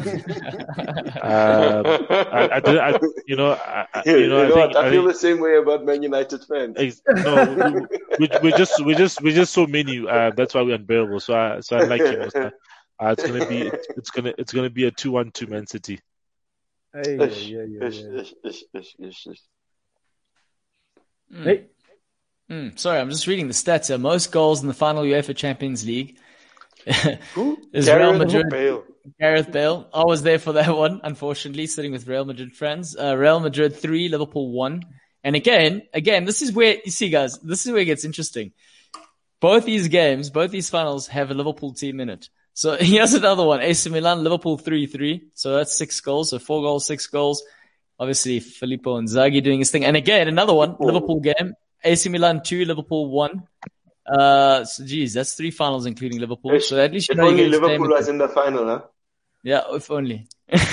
uh, I, I, I, you know, I, you, you know, you know I, think, I, I feel think, the same way about Man United fans. No, we, we, we're just, we're just, we're just so many. Uh, that's why we're unbearable. So, I, so I like you. Uh, it's gonna be, it's, it's gonna, it's gonna be a two one two Man City. Hey, yeah, yeah, yeah, ish, yeah. ish, ish, ish, ish, ish. Mm. Hey. Mm, sorry, I'm just reading the stats here. Most goals in the final UEFA Champions League Who? is Gareth Real Madrid. Bale. Gareth Bale. I was there for that one, unfortunately, sitting with Real Madrid friends. Uh, Real Madrid three, Liverpool one. And again, again, this is where, you see guys, this is where it gets interesting. Both these games, both these finals have a Liverpool team in it. So here's another one. A C Milan, Liverpool three three. So that's six goals. So four goals, six goals. Obviously, Filippo Inzaghi doing his thing. And again, another one, Liverpool game. A C Milan two, Liverpool one. Uh, so geez, that's three finals including Liverpool. So at least you if know only you Liverpool was in the final, huh? Yeah, if only.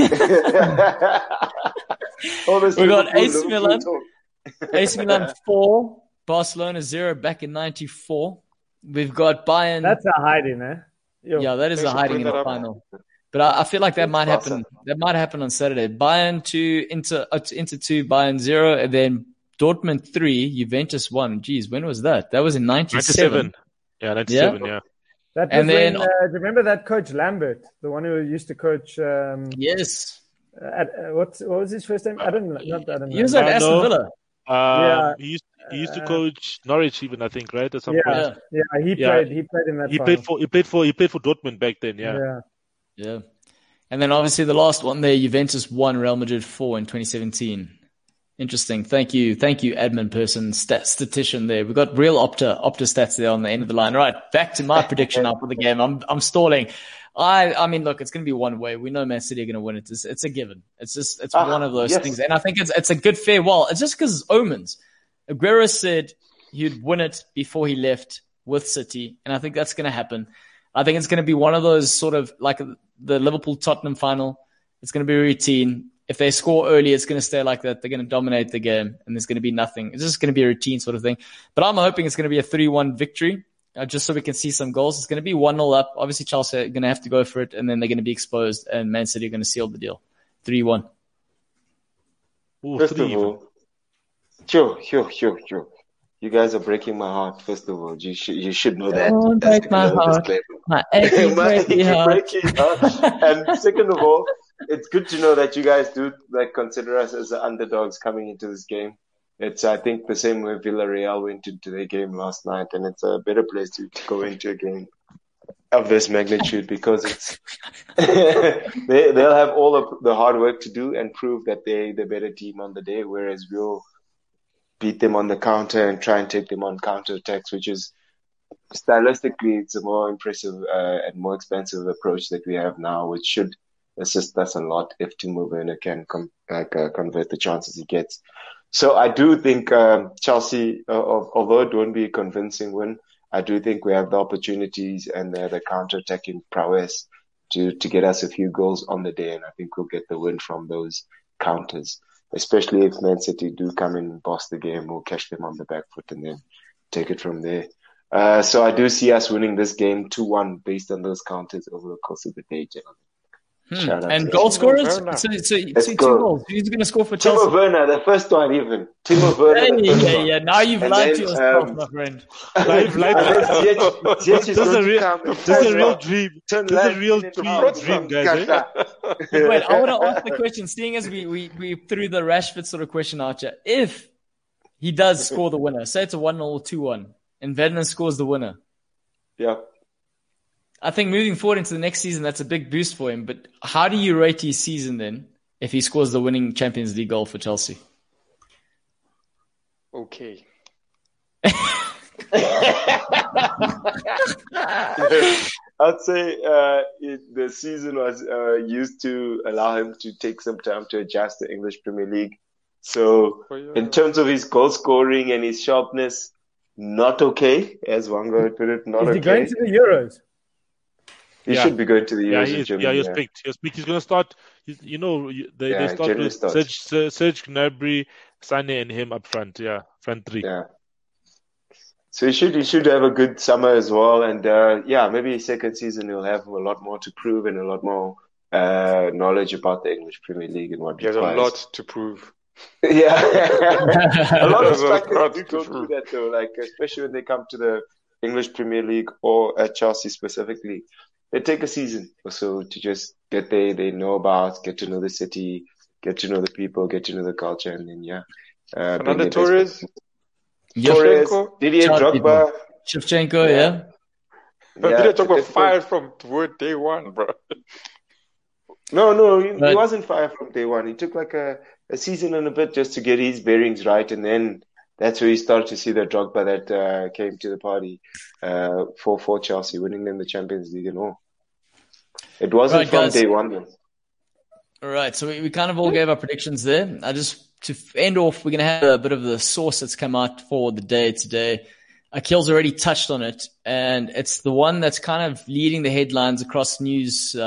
Oh, we got A C Milan, A C Milan four, Barcelona zero back in ninety-four. We've got Bayern. That's a hiding, eh? Yo, yeah, that is a hiding in the final. But I, I feel like that it's might Barca. happen. That might happen on Saturday. Bayern two, Inter, uh, Inter two, Bayern zero, and then Dortmund three, Juventus one. Jeez, when was that? That was in ninety-seven. ninety-seven. Yeah, ninety-seven. Yeah. yeah. That was and then, when, uh, do you remember that coach Lambert, the one who used to coach? Um, yes. Uh, at, uh, what what was his first name? I don't know. Not, I don't know. He was at Aston no. Villa. Um, yeah. He used, he used to coach Norwich, even I think, right? At some yeah, point. Yeah, he yeah. played. He played in that. He final. played for. He played for. He played for Dortmund back then. Yeah. Yeah. Yeah. And then obviously the last one there, Juventus one, Real Madrid four in twenty seventeen. Interesting. Thank you. Thank you, admin person, stat, statistician there. We've got real Opta, Opta stats there on the end of the line. Right. Back to my prediction now for the game. I'm, I'm stalling. I, I mean, look, it's going to be one way. We know Man City are going to win it. It's, it's a given. It's just, it's ah, one of those yes. things. And I think it's, it's a good farewell. It's just because it's omens. Aguero said he'd win it before he left with City. And I think that's going to happen. I think it's going to be one of those sort of like the Liverpool Tottenham final. It's going to be routine. If they score early, it's going to stay like that. They're going to dominate the game and there's going to be nothing. It's just going to be a routine sort of thing. But I'm hoping it's going to be a three one victory, uh, just so we can see some goals. It's going to be one nil up. Obviously, Chelsea are going to have to go for it and then they're going to be exposed and Man City are going to seal the deal. three one. Ooh, First three of all, sure, sure, sure, sure. You guys are breaking my heart. First of all, you should you should know that. Don't That's break my heart. My achy, my achy heart. breaking heart. And second of all, it's good to know that you guys do like consider us as the underdogs coming into this game. It's I think the same way Villarreal went into their game last night, and it's a better place to, to go into a game of this magnitude because it's they they'll have all of the hard work to do and prove that they the better team on the day, whereas we'll beat them on the counter and try and take them on counter attacks, which is stylistically it's a more impressive uh, and more expensive approach that we have now, which should assist us a lot if Timo Werner can com- like uh, convert the chances he gets. So I do think um, Chelsea, uh, although it won't be a convincing win, I do think we have the opportunities and the, the counter-attacking prowess to to get us a few goals on the day, and I think we'll get the win from those counters. Especially if Man City do come in and boss the game, we'll catch them on the back foot and then take it from there. Uh, so I do see us winning this game two one based on those counters over the course of the day, gentlemen. Hmm. And goal scorers? So, so, so two go. goals. Who's going to score for Chelsea? Timo Werner, the first one even. Timo Werner. Hey, the first yeah, one. yeah. Now you've And lied then, to yourself, um, my friend. Live, live. Ziyech- Ziyech This is is going a to real, come and this is a turn real around. dream. Turn This is a life real into dream, Frotman. dream, guys. Eh? Wait, I want to ask the question, seeing as we, we, we threw the Rashford sort of question out here. If he does score the winner, say it's a one nil or two one, and Werner scores the winner, Yeah. I think moving forward into the next season, that's a big boost for him. But how do you rate his season then if he scores the winning Champions League goal for Chelsea? Okay. I'd say uh, it, the season was uh, used to allow him to take some time to adjust to English Premier League. So Oh, yeah. in terms of his goal scoring and his sharpness, not okay, as Wanga would put it, not Is okay. he going to the Euros? He Yeah. should be going to the Yeah, Euros he in is, Germany. yeah, he was yeah. picked. He was picked. He's going to start. he's- You know, you- they, Yeah, they start generally with starts. Serge, Ser- Serge Gnabry, Sane, and him up front. Yeah, front three. Yeah. So he should he should have a good summer as well, and uh, yeah, maybe his second season he'll have a lot more to prove and a lot more uh, knowledge about the English Premier League and what He has a requires. lot to prove. Yeah, a lot of There's a lot strikers do to go through that though. Like especially when they come to the English Premier League or at Chelsea specifically, they take a season or so to just get there. They know about, get to know the city, get to know the people, get to know the culture, and then yeah. Uh, bring Fernando their best Torres, Torres, Shevchenko. Didier Shout Drogba. Shevchenko, Yeah. yeah. But Yeah, did I talk about it's- fired from word day one, bro? No, no, he, But- he wasn't fired from day one. He took like a, a season and a bit just to get his bearings right, and then that's where you start to see the Drogba that uh, came to the party uh, for for Chelsea, winning them the Champions League and all. It wasn't Right, from guys. day one. Though. All right, so we, we kind of all gave our predictions there. I just, to end off, we're going to have a bit of the source that's come out for the day today. Akil's already touched on it, and it's the one that's kind of leading the headlines across news uh,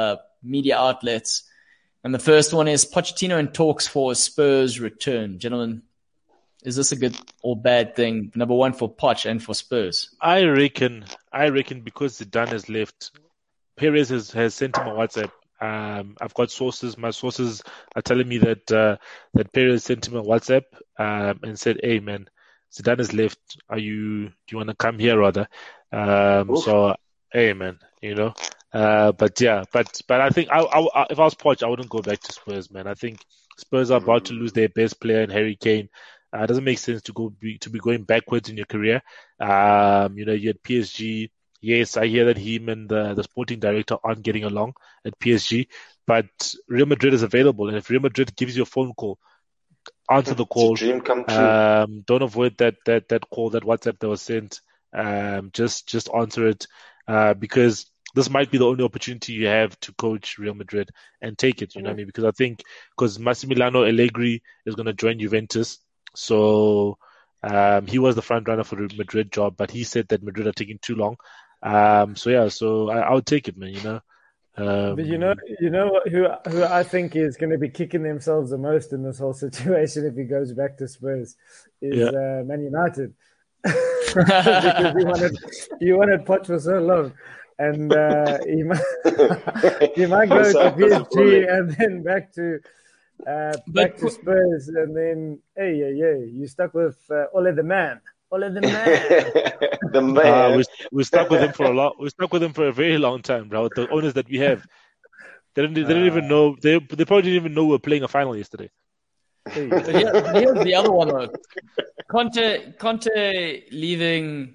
media outlets. And the first one is Pochettino in talks for Spurs return. Gentlemen, is this a good or bad thing? Number one for Poch and for Spurs. I reckon, I reckon because Zidane has left, Perez has, has sent him a WhatsApp. Um, I've got sources. My sources are telling me that uh, that Perez sent him a WhatsApp um, and said, "Hey man, Zidane has left. Are you? Do you want to come here rather?" Um, so, hey man, you know. Uh, but yeah, but but I think I, I, if I was Poch, I wouldn't go back to Spurs, man. I think Spurs are about to lose their best player in Harry Kane. Uh, it doesn't make sense to go be, to be going backwards in your career. Um, you know, you had P S G. Yes, I hear that him and the, the sporting director aren't getting along at P S G, but Real Madrid is available. And if Real Madrid gives you a phone call, answer the call. Dream come true. Um, don't avoid that, that, that call, that WhatsApp that was sent. Um, just, just answer it, uh, because this might be the only opportunity you have to coach Real Madrid and take it. You know what I mean? Because I think, because Massimiliano Allegri is going to join Juventus. So, um, he was the front runner for the Madrid job, but he said that Madrid are taking too long. Um, so yeah, so I, I would take it, man, you know. Um, but you know, you know who who I think is going to be kicking themselves the most in this whole situation if he goes back to Spurs is yeah. uh, Man United, because you wanted you wanted Poch for so long, and uh, he might he might go to P S G and then back to uh, back to Spurs, and then hey yeah yeah you stuck with uh, Ole the man. Ole the man. the man. Uh, we we stuck with him for a lot. We stuck with him for a very long time, bro. The owners that we have, they didn't. They didn't uh, even know. They they probably didn't even know we were playing a final yesterday. But here, here's the other one though. Conte Conte leaving.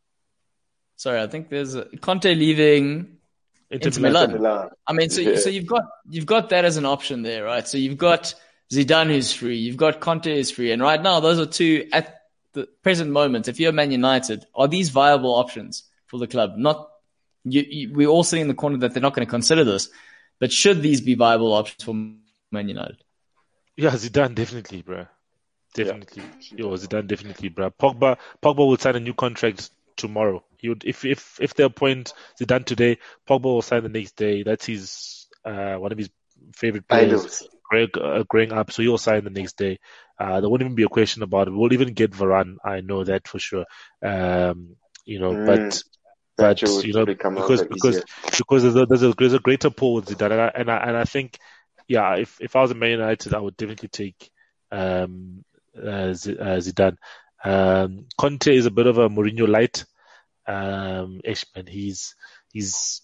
Sorry, I think there's a, Conte leaving Inter, Inter Milan. Milan. I mean, so yeah. so you've got you've got that as an option there, right? So you've got Zidane who's free. You've got Conte who's free, and right now those are two at the present moment, if you're Man United, are these viable options for the club? Not, you, you, we're all sitting in the corner that they're not going to consider this, but should these be viable options for Man United? Yeah, Zidane definitely, bro. Definitely, yeah. Yo, Zidane definitely, bro. Pogba, Pogba will sign a new contract tomorrow. He would, if if if they appoint Zidane today, Pogba will sign the next day. That's his uh, one of his favorite players. Greg, uh, growing up, so he'll sign the next day. Uh, there won't even be a question about it. We'll even get Varane. I know that for sure. Um, you know, mm, but but you know because because because there's a, there's a there's a greater pull with Zidane, and I, and I and I think yeah, if if I was a Man United, I would definitely take um uh, Z, uh, Zidane. Um, Conte is a bit of a Mourinho light. Um, ish, man, he's he's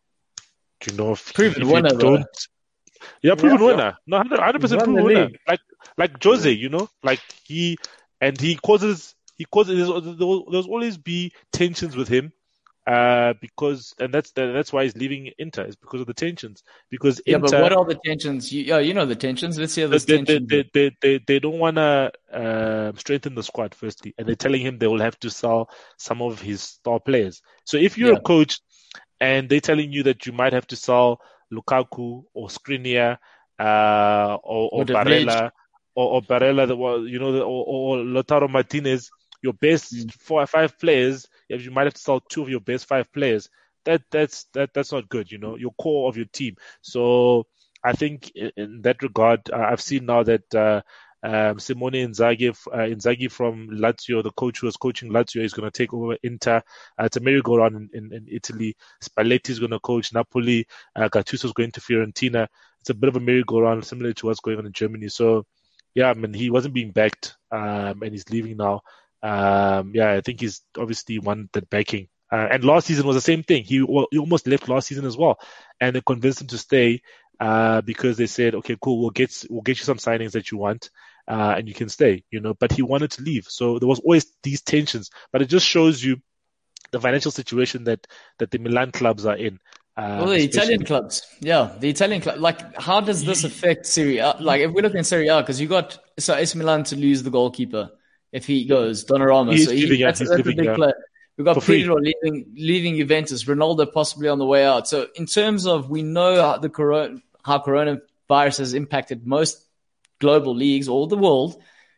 you know if, proven if winner. Don't, Yeah, proven yeah, winner. No, one hundred percent proven winner. League. Like, like Jose, you know, like he, and he causes, he causes, there's, there's always be tensions with him, uh, because, and that's, that's why he's leaving Inter, is because of the tensions. Because yeah, Inter, but what are the tensions? You, yeah, you know the tensions. Let's hear this they, tension. They, they, they, they, they don't want to, uh, strengthen the squad, firstly, and they're telling him they will have to sell some of his star players. So if you're yeah. a coach and they're telling you that you might have to sell Lukaku or Skriniar, uh, or, or Barella, or, or Barella, that was, you know, or, or Lautaro Martinez, your best mm. four or five players, if you might have to sell two of your best five players, that that's that that's not good, you know, your core of your team. So I think in, in that regard, uh, I've seen now that uh, um, Simone Inzaghi, uh, Inzaghi from Lazio, the coach who was coaching Lazio, is going to take over Inter. Uh, it's a merry-go-round in, in, in Italy. Spalletti is going to coach Napoli. Uh, Gattuso is going to Fiorentina. It's a bit of a merry-go-round, similar to what's going on in Germany. So, yeah, I mean, he wasn't being backed, um, and he's leaving now. Um, yeah, I think he's obviously won that backing. Uh, and last season was the same thing. He, he almost left last season as well, and they convinced him to stay uh, because they said, "Okay, cool, we'll get we'll get you some signings that you want, uh, and you can stay." You know, but he wanted to leave, so there was always these tensions. But it just shows you the financial situation that that the Milan clubs are in. Uh, well, the Italian clubs, yeah, the Italian club. Like, how does this affect Serie A? Like, if we look in Serie A, because you got so A C Milan to lose the goalkeeper if he goes, Donnarumma. He's so he, leaving, that's, he's that's leaving, a big yeah. player. We've got For free. Pedro leaving, leaving Juventus, Ronaldo possibly on the way out. So in terms of, we know how the corona, how coronavirus has impacted most global leagues, all the world.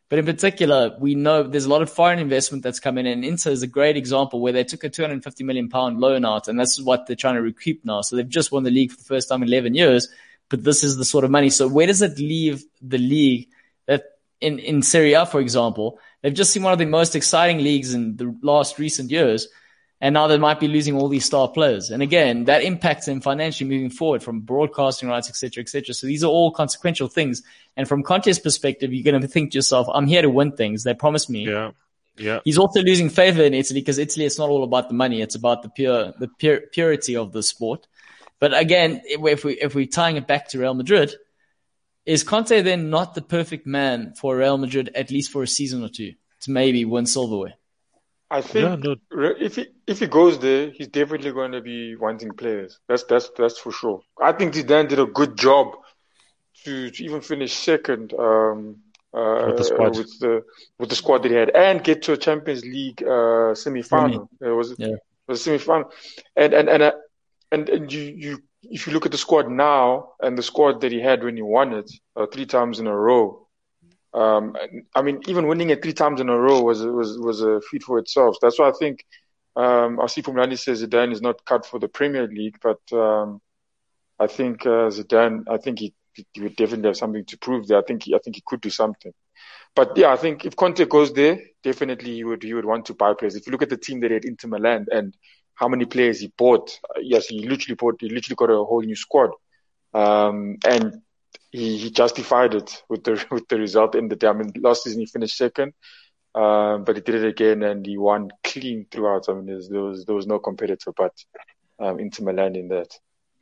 But in particular, we know there's a lot of foreign investment that's coming in. Inter is a great example where they took a two hundred fifty million pound loan out, and that's what they're trying to recoup now. So they've just won the league for the first time in eleven years, but this is the sort of money. So where does it leave the league that in, in Serie A, for example, they've just seen one of the most exciting leagues in the last recent years, and now they might be losing all these star players. And again, that impacts them financially moving forward from broadcasting rights, et cetera, et cetera. So these are all consequential things. And from Conte's perspective, you're going to think to yourself, I'm here to win things. They promised me. Yeah. Yeah. He's also losing favor in Italy because Italy, it's not all about the money. It's about the pure, the pure, purity of the sport. But again, if we, if we're tying it back to Real Madrid, is Conte then not the perfect man for Real Madrid, at least for a season or two, to maybe win silverware? I think yeah, no. if he if he goes there, he's definitely going to be wanting players. That's that's that's for sure. I think Zidane did a good job to, to even finish second um, uh, with the squad with the with the squad that he had and get to a Champions League uh, semi-final. It was yeah. it was a semi-final, and and and uh, and, and you you if you look at the squad now and the squad that he had when he won it uh, three times in a row. Um, I mean, even winning it three times in a row was was was a feat for itself. That's why I think um, Asif Umlani says Zidane is not cut for the Premier League, but um, I think uh, Zidane, I think he, he would definitely have something to prove there. I think he, I think he could do something. But yeah, I think if Conte goes there, definitely he would he would want to buy players. If you look at the team that he had Inter Milan and how many players he bought, uh, yes, he literally bought, he literally got a whole new squad, um, and. He, he justified it with the with the result in the day. I mean, last season he finished second, um, but he did it again and he won clean throughout. I mean, there was there was no competitor but um, Inter Milan in that.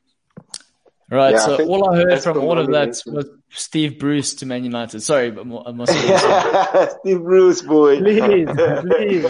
Right. Yeah, so I all I heard from all of that was Steve Bruce to Man United. Sorry, but I must have Steve Bruce, boy. Please, please.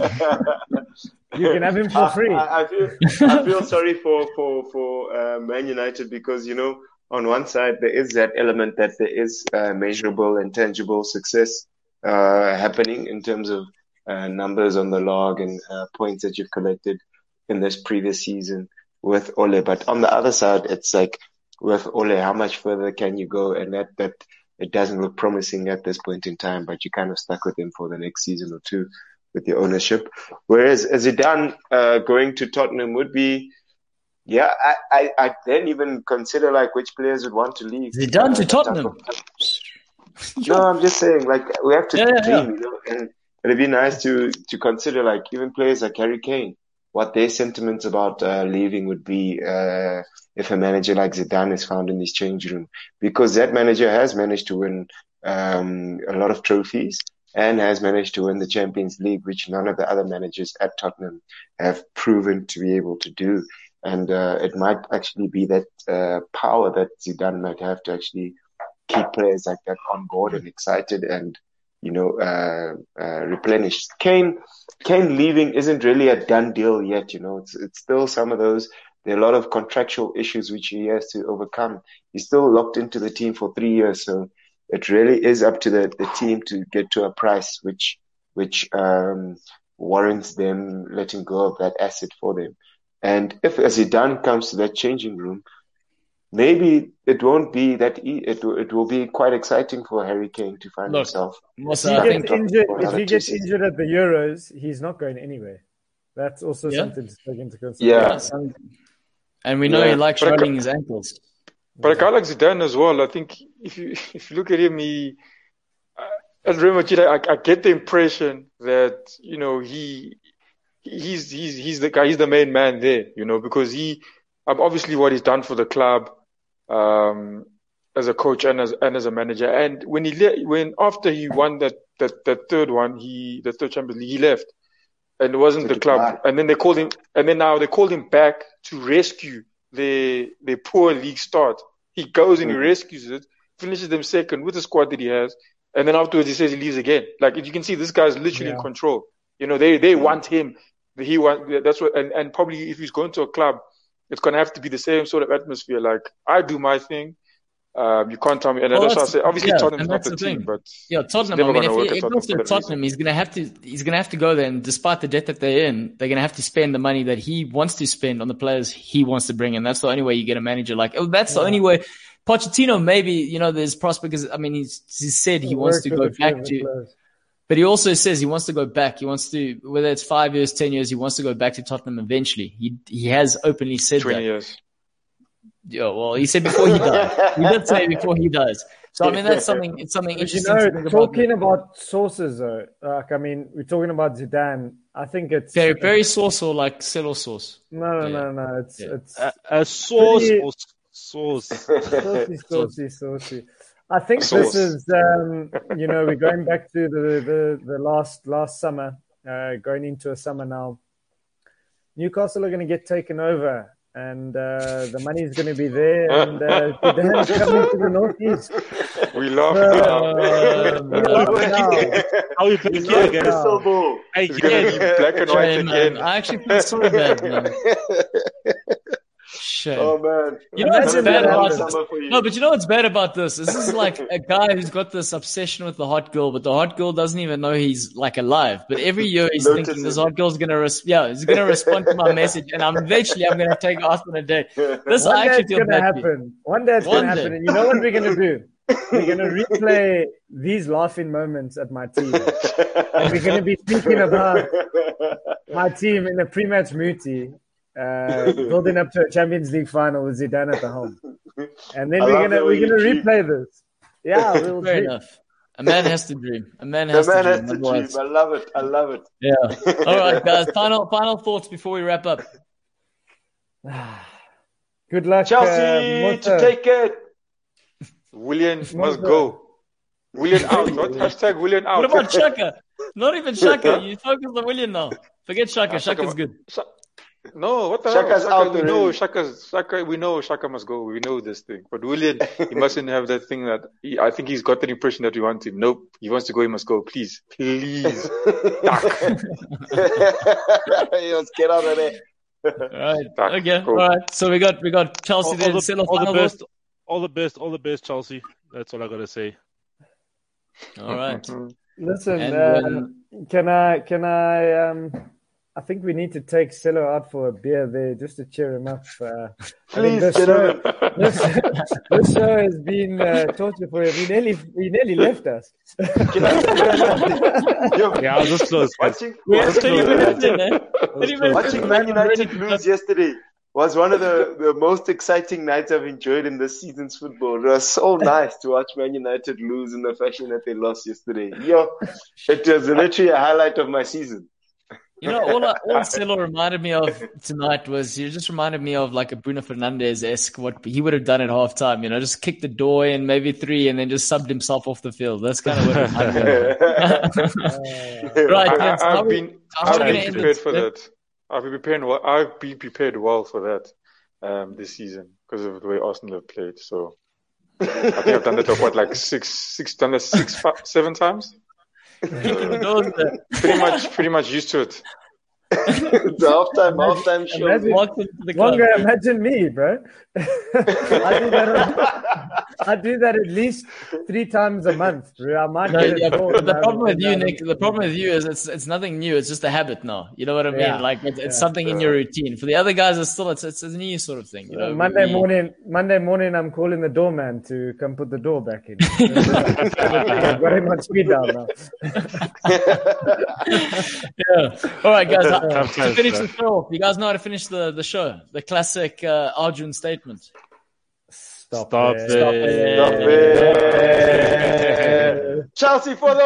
You can have him for free. I, I, feel, I feel sorry for for for uh, Man United because you know. On one side, there is that element that there is uh, measurable and tangible success uh, happening in terms of uh, numbers on the log and uh, points that you've collected in this previous season with Ole. But on the other side, it's like with Ole, how much further can you go? And that, that it doesn't look promising at this point in time, but you're kind of stuck with him for the next season or two with your ownership. Whereas Zidane uh, going to Tottenham would be Yeah, I, I, I then even consider like which players would want to leave. Zidane to Tottenham. No, I'm just saying like we have to yeah, dream, yeah. you know, and it'd be nice to to consider like even players like Harry Kane, what their sentiments about uh, leaving would be uh, if a manager like Zidane is found in his change room, because that manager has managed to win um, a lot of trophies and has managed to win the Champions League, which none of the other managers at Tottenham have proven to be able to do. And uh, it might actually be that uh, power that Zidane might have to actually keep players like that on board and excited and, you know, uh, uh, replenished. Kane, Kane leaving isn't really a done deal yet, you know. It's, it's still some of those, there are a lot of contractual issues which he has to overcome. He's still locked into the team for three years, so it really is up to the, the team to get to a price which, which um, warrants them letting go of that asset for them. And if Zidane comes to that changing room, maybe it won't be that e- it it will be quite exciting for Harry Kane to find Look, himself. If he gets injured, if he gets injured at the Euros, he's not going anywhere. That's also yeah. something to take into consideration. Yeah, and we know yeah. he likes rolling his ankles. But a guy like Zidane as well, I think if you if you look at him, he at Real Madrid, I, I get the impression that you know he. He's he's he's the guy. He's the main man there, you know, because he, um, obviously, what he's done for the club, um, as a coach and as and as a manager. And when he le- when after he won that that that third one, he the third Champions League, he left, and it wasn't the club. And then they called him, and then now they called him back to rescue their their poor league start. He goes and he rescues it, finishes them second with the squad that he has, and then afterwards he says he leaves again. Like you can see, this guy's literally yeah. in control. You know, they they want him. He want that's what, and, and probably if he's going to a club, it's gonna have to be the same sort of atmosphere. Like I do my thing, um, you can't tell me. And well, that's, that's what I say. Obviously, yeah, Tottenham's not the, the team, but yeah, Tottenham. I mean, if he, he goes to Tottenham, he's gonna have to he's gonna have to go there, and despite the debt that they're in, they're gonna have to spend the money that he wants to spend on the players he wants to bring in. That's the only way you get a manager like. Oh, that's yeah. the only way. Pochettino, maybe you know, there's prospects. I mean, he's he said he wants to go back to. But he also says he wants to go back. He wants to, whether it's five years, ten years, he wants to go back to Tottenham eventually. He he has openly said twenty that. years. Yeah, well, he said before he dies. He did say before he dies. So, I mean, that's something, it's something interesting. You know, to think talking about, about sources, though, like, I mean, we're talking about Zidane. I think it's. Very, very sauce or like Celo sauce? No, no, yeah. no, no. It's, yeah. it's. A, a sauce pretty, or sauce? Saucy, saucy, saucy. I think Sauce. this is, um, you know, we're going back to the, the, the last, last summer, uh, going into a summer now. Newcastle are going to get taken over. And uh, the money is going to be there, and uh, Zidane's coming to the northeast. We love Uh, now. we love now. How we back here again? now. Hey, It's gonna be black and white Shame, man. again. I actually feel so bad, man. Shame. Oh man, You know what's Imagine bad that about happened. this? Summer for you. No, but you know what's bad about this? This is like a guy who's got this obsession with the hot girl, but the hot girl doesn't even know he's like alive. But every year he's Notice thinking it. this hot girl's gonna, res- yeah, he's gonna respond to my message, and I'm eventually I'm gonna take her out on a date. This One I day actually it's feel going to bad for you. happen. One day it's One going to day. happen. And you know what we're going to do? We're going to replay these laughing moments at my team. And we're going to be speaking about my team in a pre-match mooty, uh, building up to a Champions League final with Zidane at the home. And then I we're love going to the way we're going to you dream. replay this. Yeah, we'll Fair dream. enough. A man has to dream. A man The has man to has dream. to dream. Otherwise- I love it. I love it. Yeah. All right, guys. Final final thoughts before we wrap up. Good luck, Chelsea uh, to Mota. take it. Willian must Mota. go. Willian out. Not hashtag Willian out. What about Shaka? Not even Shaka. You focus on William now. Forget Shaka. Ah, Shaka's Shaka- good. Sha- No, what the Shaka's hell? Shaka, out we know already. Shaka's Shaka. We know Shaka must go. We know this thing. But Willian, he mustn't have that thing that he, I think he's got the impression that we want him. Nope, he wants to go. He must go. Please, please. Duck. Yes, get out of there. All right. Duck. Okay. Go. All right. So we got we got Chelsea All, there. all, the, Celo all the final best, vote. all the best, all the best, Chelsea. That's all I gotta say. All right. Listen, And uh, when- can I, can I, um, I think we need to take Celo out for a beer there just to cheer him up. Uh, I think Please this get show, out. this, this show has been uh, torture for him. He nearly, he nearly left us. Yo, Yeah, I was just close. man. watching, We have watching, thirty minutes in, eh? thirty minutes watching in. Man United Ready to lose yesterday was one of the, the most exciting nights I've enjoyed in this season's football. It was so nice to watch Man United lose in the fashion that they lost yesterday. Yo, it was literally a highlight of my season. You know, all, I, all Celo reminded me of tonight was he just reminded me of like a Bruno Fernandes-esque, what he would have done at halftime, you know, just kick the door in, maybe three, and then just subbed himself off the field. That's kind of what it reminded me of. Right, I, gents, how I've we- been, how I've we gonna been end prepared this? for Yeah. that. I've been prepared. Well, I've been prepared well for that um, this season because of the way Arsenal have played. So I think I've done that of what, like six, six, done that six, five, seven times. Kicking the doors there. Pretty much, pretty much used to it. The halftime, halftime show. Imagine- Walked into the club. Wonga, imagine me, bro. I do that. I do that at least three times a month, bro. I might No, get yeah, it more but the than problem I- with you, than I- Nick, the problem with you is it's it's nothing new. It's just a habit now. You know what I mean? Yeah. Like it's, it's Yeah. something in your routine. For the other guys, it's still it's it's a new sort of thing. You know, Monday We- morning, Monday morning, I'm calling the doorman to come put the door back in. I've got him on speed dial now. Yeah. All right, guys. uh, Tough to times, finish bro. the show, off, you guys know how to finish the, the show. The classic uh, Arjun statement. Stop, Stop it. it. Stop it. Chelsea for the